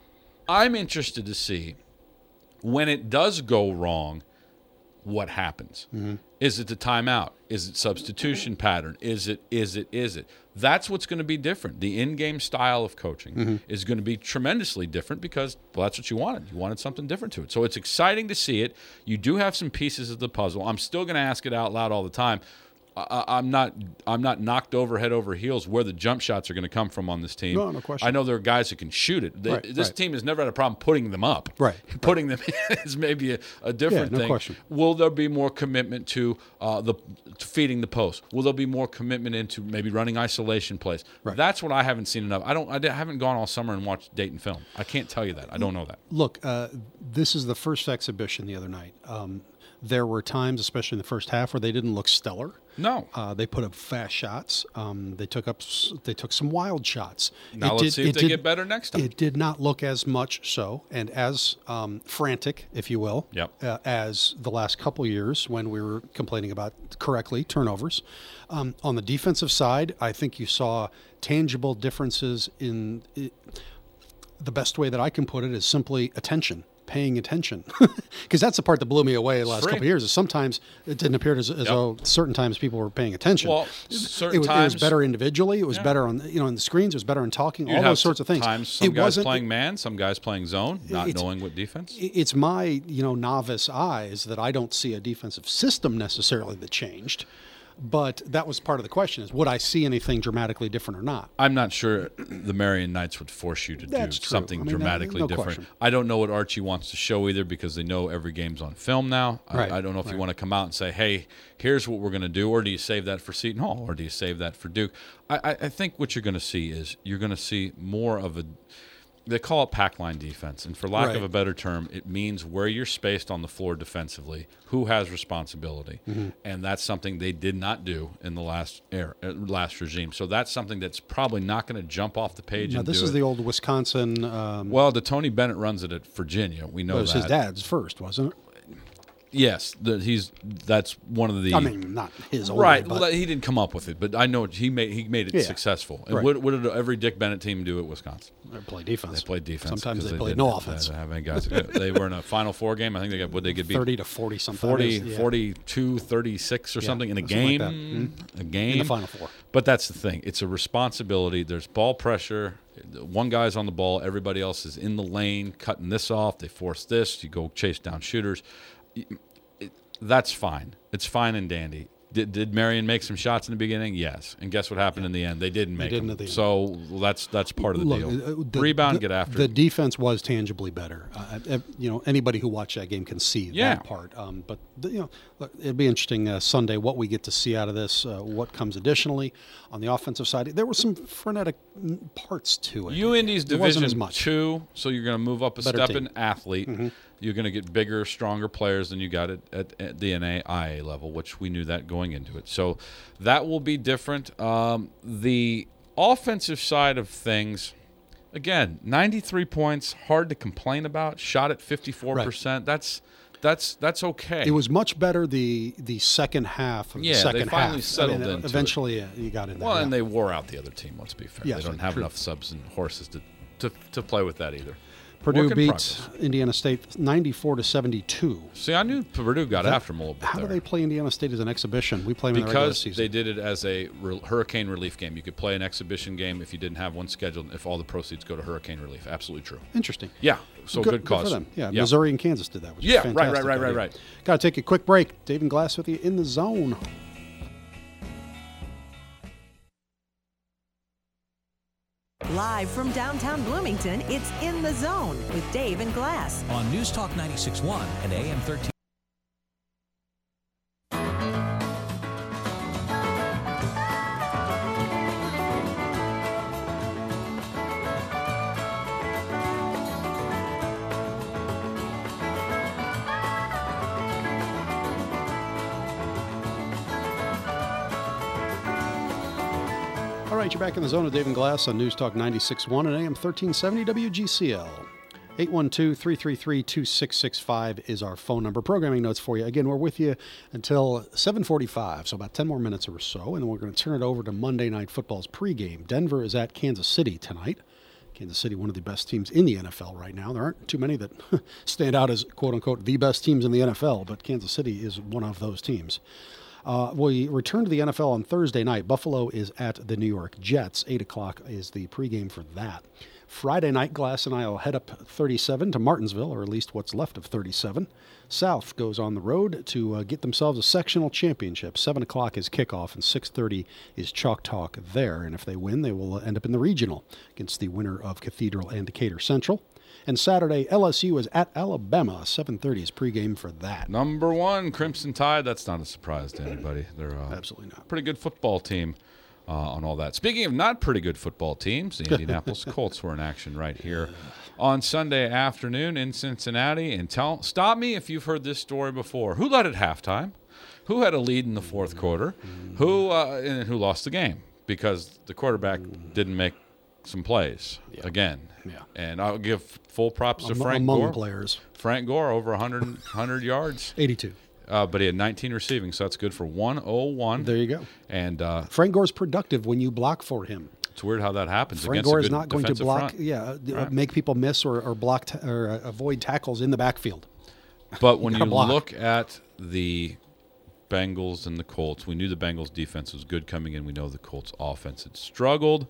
B: I'm interested to see when it does go wrong, what happens. Mm-hmm. Is it the timeout? Is it substitution pattern? Is it, is it, is it? That's what's going to be different. The in-game style of coaching mm-hmm. is going to be tremendously different because, well, that's what you wanted. You wanted something different to it. So it's exciting to see it. You do have some pieces of the puzzle. I'm still going to ask it out loud all the time. I, I'm not I'm not knocked over head over heels where the jump shots are going to come from on this team.
A: No, no question.
B: I know there are guys who can shoot it. They,
A: Right,
B: this
A: right.
B: team has never had a problem putting them up.
A: Right,
B: Putting them in is maybe a, a different
A: Yeah, no
B: thing.
A: question.
B: Will there be more commitment to uh, the to feeding the post? Will there be more commitment into maybe running isolation plays?
A: Right. That's
B: That's what I haven't seen enough. I don't. I haven't gone all summer and watched Dayton film. I can't tell you that. I don't know that.
A: Look, uh, this is the first exhibition the other night. Um, there were times, especially in the first half, where they didn't look stellar.
B: No.
A: Uh, they put up fast shots. Um, they took up. s- They took some wild shots.
B: Now
A: It
B: let's
A: did-
B: see if
A: it
B: they
A: did-
B: get better next time.
A: It did not look as much so and as um, frantic, if you will,
B: Yep.
A: uh, as the last couple years when we were complaining about correctly turnovers. Um, on the defensive side, I think you saw tangible differences in. i the best way that I can put it is simply attention. Paying attention, because that's the part that blew me away the last
B: Free.
A: couple of years. Is sometimes it didn't appear as, as
B: Yep.
A: though certain times people were paying attention.
B: Well,
A: it,
B: certain
A: was, it
B: times
A: was better individually. It was
B: Yeah.
A: better on you know in the screens. It was better in talking.
B: You'd
A: all
B: have
A: those sorts of things.
B: Times some
A: it
B: guys
A: wasn't.
B: playing man, some guys playing zone, not
A: It's-
B: knowing what defense.
A: It's my you know novice eyes that I don't see a defensive system necessarily that changed. But that was part of the question: is would I see anything dramatically different or not?
B: I'm not sure the Marion Knights would force you to
A: That's
B: do
A: true.
B: something
A: I mean, that-
B: dramatically
A: no
B: different.
A: question.
B: I don't know what Archie wants to show either because they know every game's on film now.
A: Right,
B: I, I don't know if
A: right.
B: you want to come out and say, hey, here's what we're going to do, or do you save that for Seton Hall, or do you save that for Duke? I, I, I think what you're going to see is you're going to see more of a they call it pack line defense, and for lack
A: Right.
B: of a better term, it means where you're spaced on the floor defensively, who has responsibility,
A: Mm-hmm.
B: and that's something they did not do in the last era, uh, last regime. So that's something that's probably not going to jump off the page.
A: Now
B: and
A: this
B: do
A: is
B: it.
A: the old Wisconsin. Um,
B: Well, the Tony Bennett runs it at Virginia. We know
A: it was
B: that.
A: his dad's first, wasn't it?
B: Yes, the, he's that's one of the.
A: I mean, not his own.
B: right.
A: But
B: Well, he didn't come up with it, but I know he made he made it
A: Yeah.
B: successful. And
A: Right.
B: what, what did every Dick Bennett team do at Wisconsin?
A: they play defense.
B: They played defense.
A: Sometimes
B: 'cause
A: they played
B: didn't
A: no
B: have-
A: offense.
B: They, have any guys. they were in a Final Four game. I think they got what they could beat
A: Thirty to forty something.
B: forty,
A: Yeah.
B: forty-two, thirty-six or
A: Yeah,
B: something in a
A: something like
B: game.
A: that.
B: A game
A: in the Final Four.
B: But that's the thing. It's a responsibility. There's ball pressure. One guy's on the ball. Everybody else is in the lane, cutting this off. They force this. You go chase down shooters. It- That's fine. It's fine and dandy. Did, did Marion make some shots in the beginning? Yes. And guess what happened in the end? They didn't make
A: didn't
B: them.
A: at the end.
B: So that's that's part of the
A: Look,
B: deal.
A: uh, the-
B: Rebound,
A: the-
B: get after
A: The
B: it.
A: defense was tangibly better. Uh, uh, you know, anybody who watched that game can see
B: Yeah.
A: that part. Um, but the, you know, look, it'll be interesting uh, Sunday what we get to see out of this. Uh, what comes additionally on the offensive side? There were some frenetic mm, parties to it.
B: U Indy's
A: It wasn't
B: Division
A: as much.
B: Two, so you're going to move up a
A: Better
B: step
A: team.
B: in athlete. You're going to get bigger, stronger players than you got at, at, at the N A I A level, which we knew that going into it. So that will be different. Um, the offensive side of things, again, ninety-three points, hard to complain about. Shot at fifty-four percent. Right. That's that's that's okay.
A: It was much better the the second half of
B: yeah,
A: the second
B: they finally
A: half.
B: settled
A: I mean,
B: into
A: eventually
B: it.
A: you got in there.
B: Well,
A: yeah.
B: and they wore out the other team, let's be fair.
A: Yes,
B: they don't have
A: true.
B: enough subs and horses to, to, to play with that either.
A: Purdue
B: Work in
A: beats
B: progress.
A: Indiana State ninety-four to seventy-two.
B: See, I knew Purdue got
A: That,
B: after them a little bit
A: How
B: there.
A: do they play Indiana State as an exhibition? We play them in the regular
B: Because
A: season.
B: they did it as a re- hurricane relief game. You could play an exhibition game if you didn't have one scheduled, if all the proceeds go to hurricane relief. Absolutely true.
A: Interesting.
B: Yeah, so good, cause.
A: for them. Yeah,
B: yeah,
A: Missouri and Kansas did that. Which
B: Yeah,
A: is
B: right, right,
A: fantastic
B: right, right,
A: idea.
B: right.
A: Got to take a quick break. Dave and Glass with you in the zone.
D: Live from downtown Bloomington, it's In the Zone with Dave and Glass.
E: On News Talk ninety-six point one and A M thirteen.
A: All right, you're back in the zone with Dave and Glass on News Talk ninety-six point one and A M thirteen seventy W G C L. eight one two, three three three, two six six five is our phone number. Programming notes for you. Again, we're with you until seven forty-five, so about ten more minutes or so, and then we're going to turn it over to Monday Night Football's pregame. Denver is at Kansas City tonight. Kansas City, one of the best teams in the N F L right now. There aren't too many that stand out as, quote-unquote, the best teams in the N F L, but Kansas City is one of those teams. Uh, we return to the N F L on Thursday night. Buffalo is at the New York Jets. eight o'clock is the pregame for that. Friday night, Glass and I will head up thirty-seven to Martinsville, or at least what's left of thirty-seven. South goes on the road to uh, get themselves a sectional championship. seven o'clock is kickoff, and six thirty is chalk talk there. And if they win, they will end up in the regional against the winner of Cathedral and Decatur Central. And Saturday, L S U is at Alabama. seven thirty is pregame for that.
B: Number one, Crimson Tide. That's not a surprise to anybody. They're uh,
A: Absolutely not.
B: Pretty good football team uh, on all that. Speaking of not pretty good football teams, the Indianapolis Colts were in action right here on Sunday afternoon in Cincinnati. And tell, stop me if you've heard this story before. Who led at halftime? Who had a lead in the fourth quarter? Who uh, and who lost the game because the quarterback didn't make some plays
A: Yeah.
B: again.
A: Yeah.
B: And I'll give full props to
A: Am-
B: Frank
A: among
B: Gore.
A: players.
B: Frank Gore over one hundred, one hundred yards,
A: eighty-two.
B: uh, but he had nineteen receiving, so that's good for one oh one.
A: There you go.
B: And uh,
A: Frank Gore's productive when you block for him.
B: it's weird how that happens.
A: Frank
B: against
A: Gore
B: a
A: is
B: good
A: not going to
B: defensive
A: block,
B: front.
A: yeah, uh,
B: Right.
A: make people miss or, or block ta- or uh, avoid tackles in the backfield.
B: But when
A: gotta
B: you
A: block.
B: look at the Bengals and the Colts, we knew the Bengals defense was good coming in. We know the Colts offense had struggled.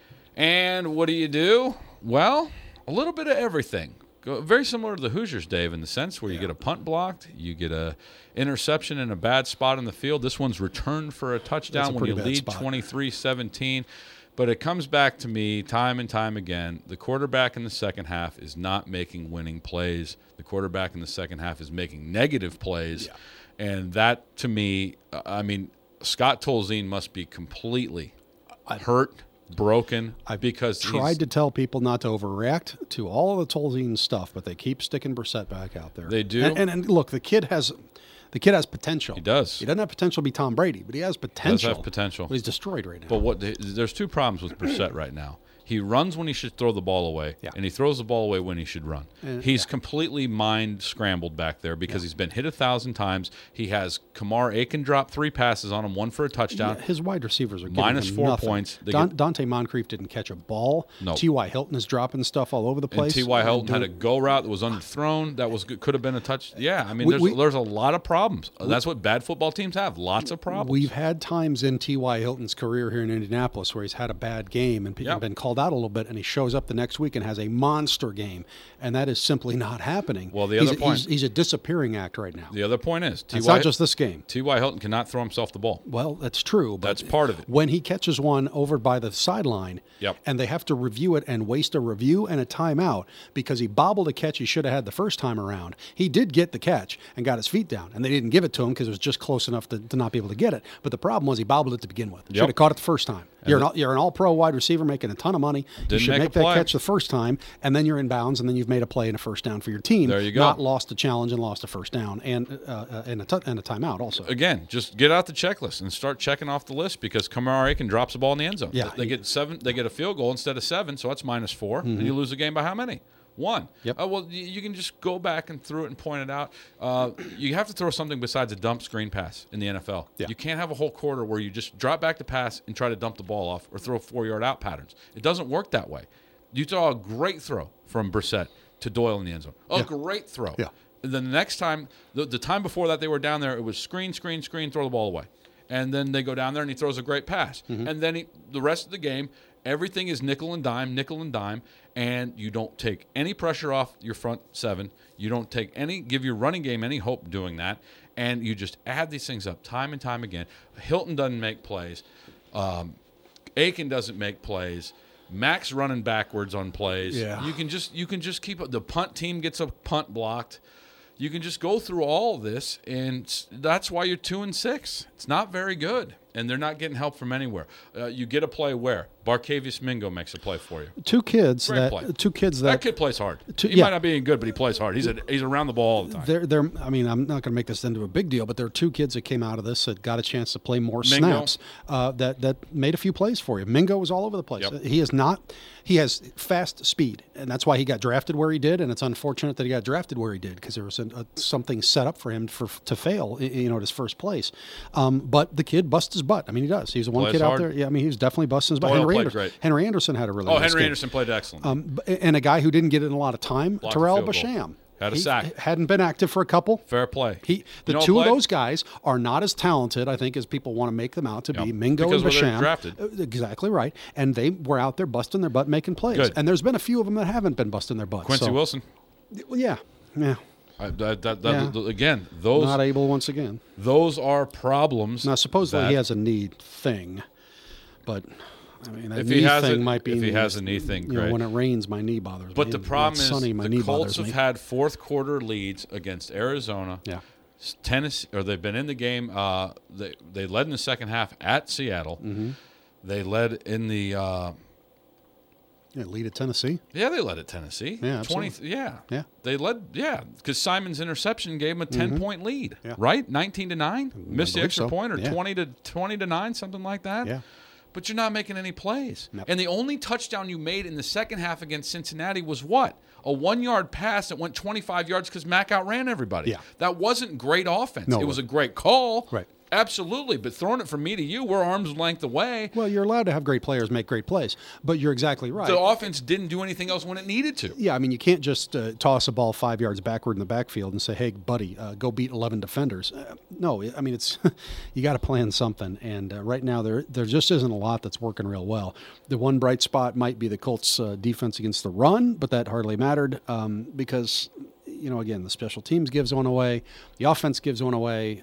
B: And what do you do? Well, a little bit of everything. Go- Very similar to the Hoosiers, Dave, in the sense where you get a punt blocked, you get a interception in a bad spot in the field. This one's returned for a touchdown
A: That's a
B: when
A: pretty
B: you
A: bad
B: lead
A: spot.
B: twenty-three seventeen. But it comes back to me time and time again. The quarterback in the second half is not making winning plays. The quarterback in the second half is making negative plays.
A: Yeah.
B: And that, to me, uh, I mean, Scott Tolzien must be completely hurt, broken, because
A: Tried
B: he's,
A: to tell people not to overreact to all of the Tolzien stuff, but they keep sticking Brissett back out there.
B: They do.
A: And, and, and look, the kid has the kid has potential.
B: He does.
A: He doesn't have potential to be Tom Brady, but he has potential.
B: have potential.
A: But he's destroyed right now.
B: But what there's two problems with Brissett right now. He runs when he should throw the ball away,
A: Yeah.
B: and he throws the ball away when he should run.
A: Uh,
B: he's
A: yeah.
B: completely mind scrambled back there because he's been hit a thousand times. He has Kamar Aiken drop three passes on him, one for a touchdown.
A: Yeah, his wide receivers are giving
B: Minus
A: him
B: four
A: nothing.
B: points. They
A: Don,
B: get-
A: Dante Moncrief didn't catch a ball.
B: No.
A: T Y. Hilton is dropping stuff all over the
B: And
A: place.
B: T Y. Hilton had a
A: Doing-
B: go route that was underthrown. That was could have been a touch. Yeah, I mean,
A: We-
B: there's
A: we-
B: there's a lot of problems. That's what bad football teams have. Lots of problems.
A: We've had times in T Y. Hilton's career here in Indianapolis where he's had a bad game and people
B: Yep.
A: have been called out a little bit, and he shows up the next week and has a monster game, and that is simply not happening.
B: Well, the
A: he's
B: other
A: a,
B: point-
A: he's, he's a disappearing act right now.
B: the other point is T Y.
A: It's not just this game.
B: T Y. Hilton cannot throw himself the ball.
A: Well, that's true. But
B: That's part of it.
A: When he catches one over by the sideline,
B: Yep.
A: and they have to review it and waste a review and a timeout because he bobbled a catch he should have had the first time around. He did get the catch and got his feet down, and they didn't give it to him because it was just close enough to, to not be able to get it. But the problem was he bobbled it to begin with. Should
B: Yep.
A: have caught it the first time. You're an, you're an all-pro wide receiver making a ton of money. You
B: Didn't
A: should
B: make
A: make
B: a
A: that
B: play.
A: catch the first time, and then you're in bounds, and then you've made a play and a first down for your team.
B: There you go.
A: Not lost a challenge and lost a first down and uh, uh, and, a t- and a timeout also.
B: Again, just get out the checklist and start checking off the list because Kamar Aiken drops the ball in the end zone.
A: Yeah.
B: They get seven. They get a field goal instead of seven, so that's minus four.
A: Mm-hmm.
B: And you lose the game by how many? One.
A: Yep.
B: Uh, well, you, you can just go back and through it and point it out. Uh, you have to throw something besides a dump screen pass in the N F L.
A: Yeah.
B: You can't have a whole quarter where you just drop back to pass and try to dump the ball off or throw four-yard out patterns. It doesn't work that way. You saw a great throw from Brissett to Doyle in the end zone. A
A: Yeah.
B: great throw.
A: Yeah.
B: And then the next time, the, the time before that they were down there, it was screen, screen, screen, throw the ball away. And then they go down there and he throws a great pass.
A: Mm-hmm.
B: And then he, the rest of the game, everything is nickel and dime, nickel and dime, and you don't take any pressure off your front seven. You don't take any, give your running game any hope doing that, and you just add these things up time and time again. Hilton doesn't make plays. Um, Aiken doesn't make plays. Max running backwards on plays.
A: Yeah.
B: You can just you can just keep the punt team gets a punt blocked. You can just go through all of this, and that's why you're two and six. It's not very good, and they're not getting help from anywhere. Uh, you get a play where Barcavius Mingo makes a play for you.
A: Two kids
B: Great
A: that
B: play.
A: two kids
B: That
A: that,
B: kid plays hard.
A: Two-
B: he
A: yeah.
B: might not be any good, but he plays hard. He's a, he's around the ball all the time.
A: They're, they're, I mean, I'm not going to make this into a big deal, but there are two kids that came out of this that got a chance to play more
B: Mingo.
A: snaps uh, that that made a few plays for you. Mingo was all over the place.
B: Yep.
A: He is not. He has fast speed, and that's why he got drafted where he did. And it's unfortunate that he got drafted where he did because there was a, a, something set up for him for to fail, you know, at his first place. Um, but the kid busts his butt. I mean, he does. He's the one
B: Plays
A: kid
B: hard.
A: out there. Yeah, I mean, he was definitely busting his butt.
B: Doyle
A: Henry,
B: played
A: Anderson,
B: great.
A: Henry Anderson had a really
B: Oh,
A: nice
B: Henry
A: game.
B: Anderson played excellent.
A: Um, b- and a guy who didn't get in a lot of time,
B: Blocked a
A: Terrell
B: field goal.
A: Basham.
B: Had a
A: He
B: sack.
A: Hadn't been active for a couple.
B: Fair play.
A: He, the
B: You know
A: two
B: what
A: of
B: play?
A: those guys are not as talented, I think, as people want to make them out to
B: Yep.
A: be. Mingo
B: Because
A: and
B: where they're
A: Basham.
B: drafted.
A: Uh, Exactly right. And they were out there busting their butt, making plays.
B: Good.
A: And there's been a few of them that haven't been busting their butt.
B: Quincy
A: so,
B: Wilson.
A: Well, yeah. Yeah.
B: I, that, that, that,
A: Yeah.
B: Again, those
A: Not able once again.
B: those are problems.
A: Now, supposedly
B: that-
A: he has a knee thing, but I mean, that
B: If
A: knee
B: he has
A: thing
B: a-
A: might be.
B: if he has a knee thing,
A: you know,
B: great.
A: when it rains, my knee bothers me.
B: But the
A: and when
B: problem
A: it's
B: is
A: sunny, my
B: the
A: knee
B: Colts
A: bothers
B: have
A: me.
B: had fourth quarter leads against Arizona.
A: Yeah.
B: Tennessee, or they've been in the game. Uh, they they led in the second half at Seattle.
A: Mm-hmm.
B: They led in the. Uh,
A: Yeah, lead at Tennessee.
B: yeah, they led at Tennessee.
A: Yeah,
B: twenty.
A: absolutely.
B: Yeah,
A: Yeah.
B: They led. Yeah, because Simon's interception gave them a ten point lead.
A: Mm-hmm. Yeah.
B: Right, nineteen to nine. Missed the
A: believe
B: extra
A: so.
B: point, or
A: Yeah.
B: twenty to twenty to nine, something like that.
A: Yeah.
B: But you're not making any plays.
A: Nope.
B: And the only touchdown you made in the second half against Cincinnati was what? A one-yard pass that went twenty-five yards because Mack outran everybody.
A: Yeah.
B: That wasn't great offense.
A: No,
B: it
A: it
B: was a
A: wasn't.
B: great call.
A: Right.
B: Absolutely. But throwing it from me to you, we're arm's length away.
A: Well, you're allowed to have great players make great plays, but you're exactly right.
B: The offense didn't do anything else when it needed to.
A: Yeah, I mean, you can't just uh, toss a ball five yards backward in the backfield and say, "Hey, buddy, uh, go beat eleven defenders." Uh, no, I mean, it's you got to plan something, and uh, right now there there just isn't a lot that's working real well. The one bright spot might be the Colts' uh, defense against the run, but that hardly mattered um, because, you know, again, the special teams gives one away, the offense gives one away.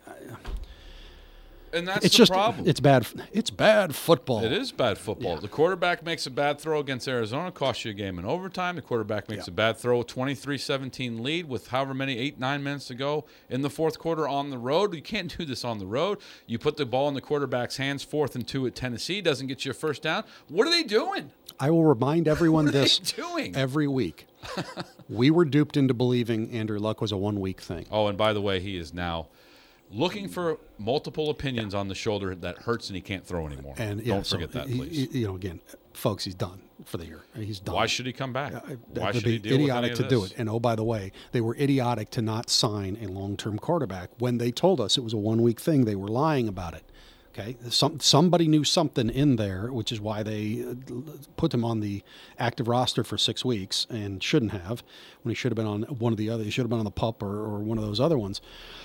B: And that's
A: It's
B: the
A: just
B: problem.
A: it's bad. It's bad football.
B: It is bad football.
A: Yeah.
B: The quarterback makes a bad throw against Arizona, costs you a game in overtime. The quarterback makes
A: Yeah.
B: a bad throw, twenty-three seventeen lead with however many, eight, nine minutes to go in the fourth quarter on the road. You can't do this on the road. You put the ball in the quarterback's hands, fourth and two at Tennessee, doesn't get you a first down. What are they doing?
A: I will remind everyone
B: What are
A: this
B: they doing?
A: every week. We were duped into believing Andrew Luck was a one-week thing.
B: Oh, and by the way, he is now looking for multiple opinions on the shoulder that hurts and he can't throw anymore.
A: And yeah,
B: Don't
A: so
B: forget that,
A: he-
B: please.
A: he- you know, again, folks, he's done for the year. He's done.
B: Why should he come back?
A: Uh,
B: Why
A: it would
B: should
A: be
B: he deal
A: idiotic
B: with any
A: to
B: of
A: do
B: this?
A: it. And oh, by the way, they were idiotic to not sign a long-term quarterback when they told us it was a one-week thing. They were lying about it. Okay, some somebody knew something in there, which is why they uh, put him on the active roster for six weeks and shouldn't have. When he should have been on one of the other, he should have been on the PUP or, or one of those other ones.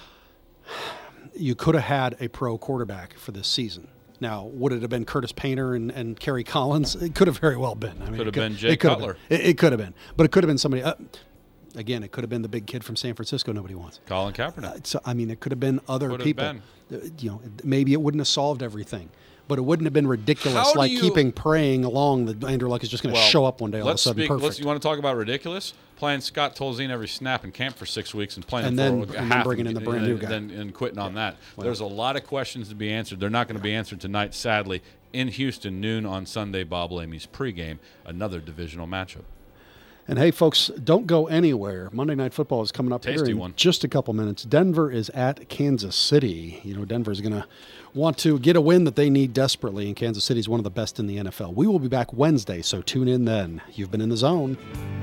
A: You could have had a pro quarterback for this season. Now, would it have been Curtis Painter and, and Kerry Collins? It could have very well been. I mean,
B: Could
A: it
B: have been Jay
A: it could have
B: Cutler.
A: been. It, it could have been, but it could have been somebody. Uh, again, it could have been the big kid from San Francisco. Nobody wants.
B: Colin Kaepernick.
A: Uh, so I mean, it could have been other
B: Could have
A: people.
B: been.
A: Uh, You know, maybe it wouldn't have solved everything, but it wouldn't have been ridiculous.
B: How do
A: like
B: you-
A: keeping praying along that Andrew Luck is just going to
B: Well,
A: show up one day all of a
B: let's
A: sudden
B: speak,
A: perfect.
B: let's, you want to talk about ridiculous? playing Scott Tolzien every snap in camp for six weeks and playing
A: And
B: for
A: then-
B: a
A: and then
B: half
A: bringing in the brand
B: and,
A: new guy.
B: And, and quitting on that.
A: Well.
B: There's a lot of questions to be answered. They're not going to be answered tonight, sadly. In Houston, noon on Sunday, Bob Lamy's pregame, another divisional matchup.
A: And hey, folks, don't go anywhere. Monday Night Football is coming up
B: Tasty
A: here in
B: one.
A: just a couple minutes. Denver is at Kansas City. You know, Denver's going to want to get a win that they need desperately, and Kansas City is one of the best in the N F L. We will be back Wednesday, so tune in then. You've been in the zone.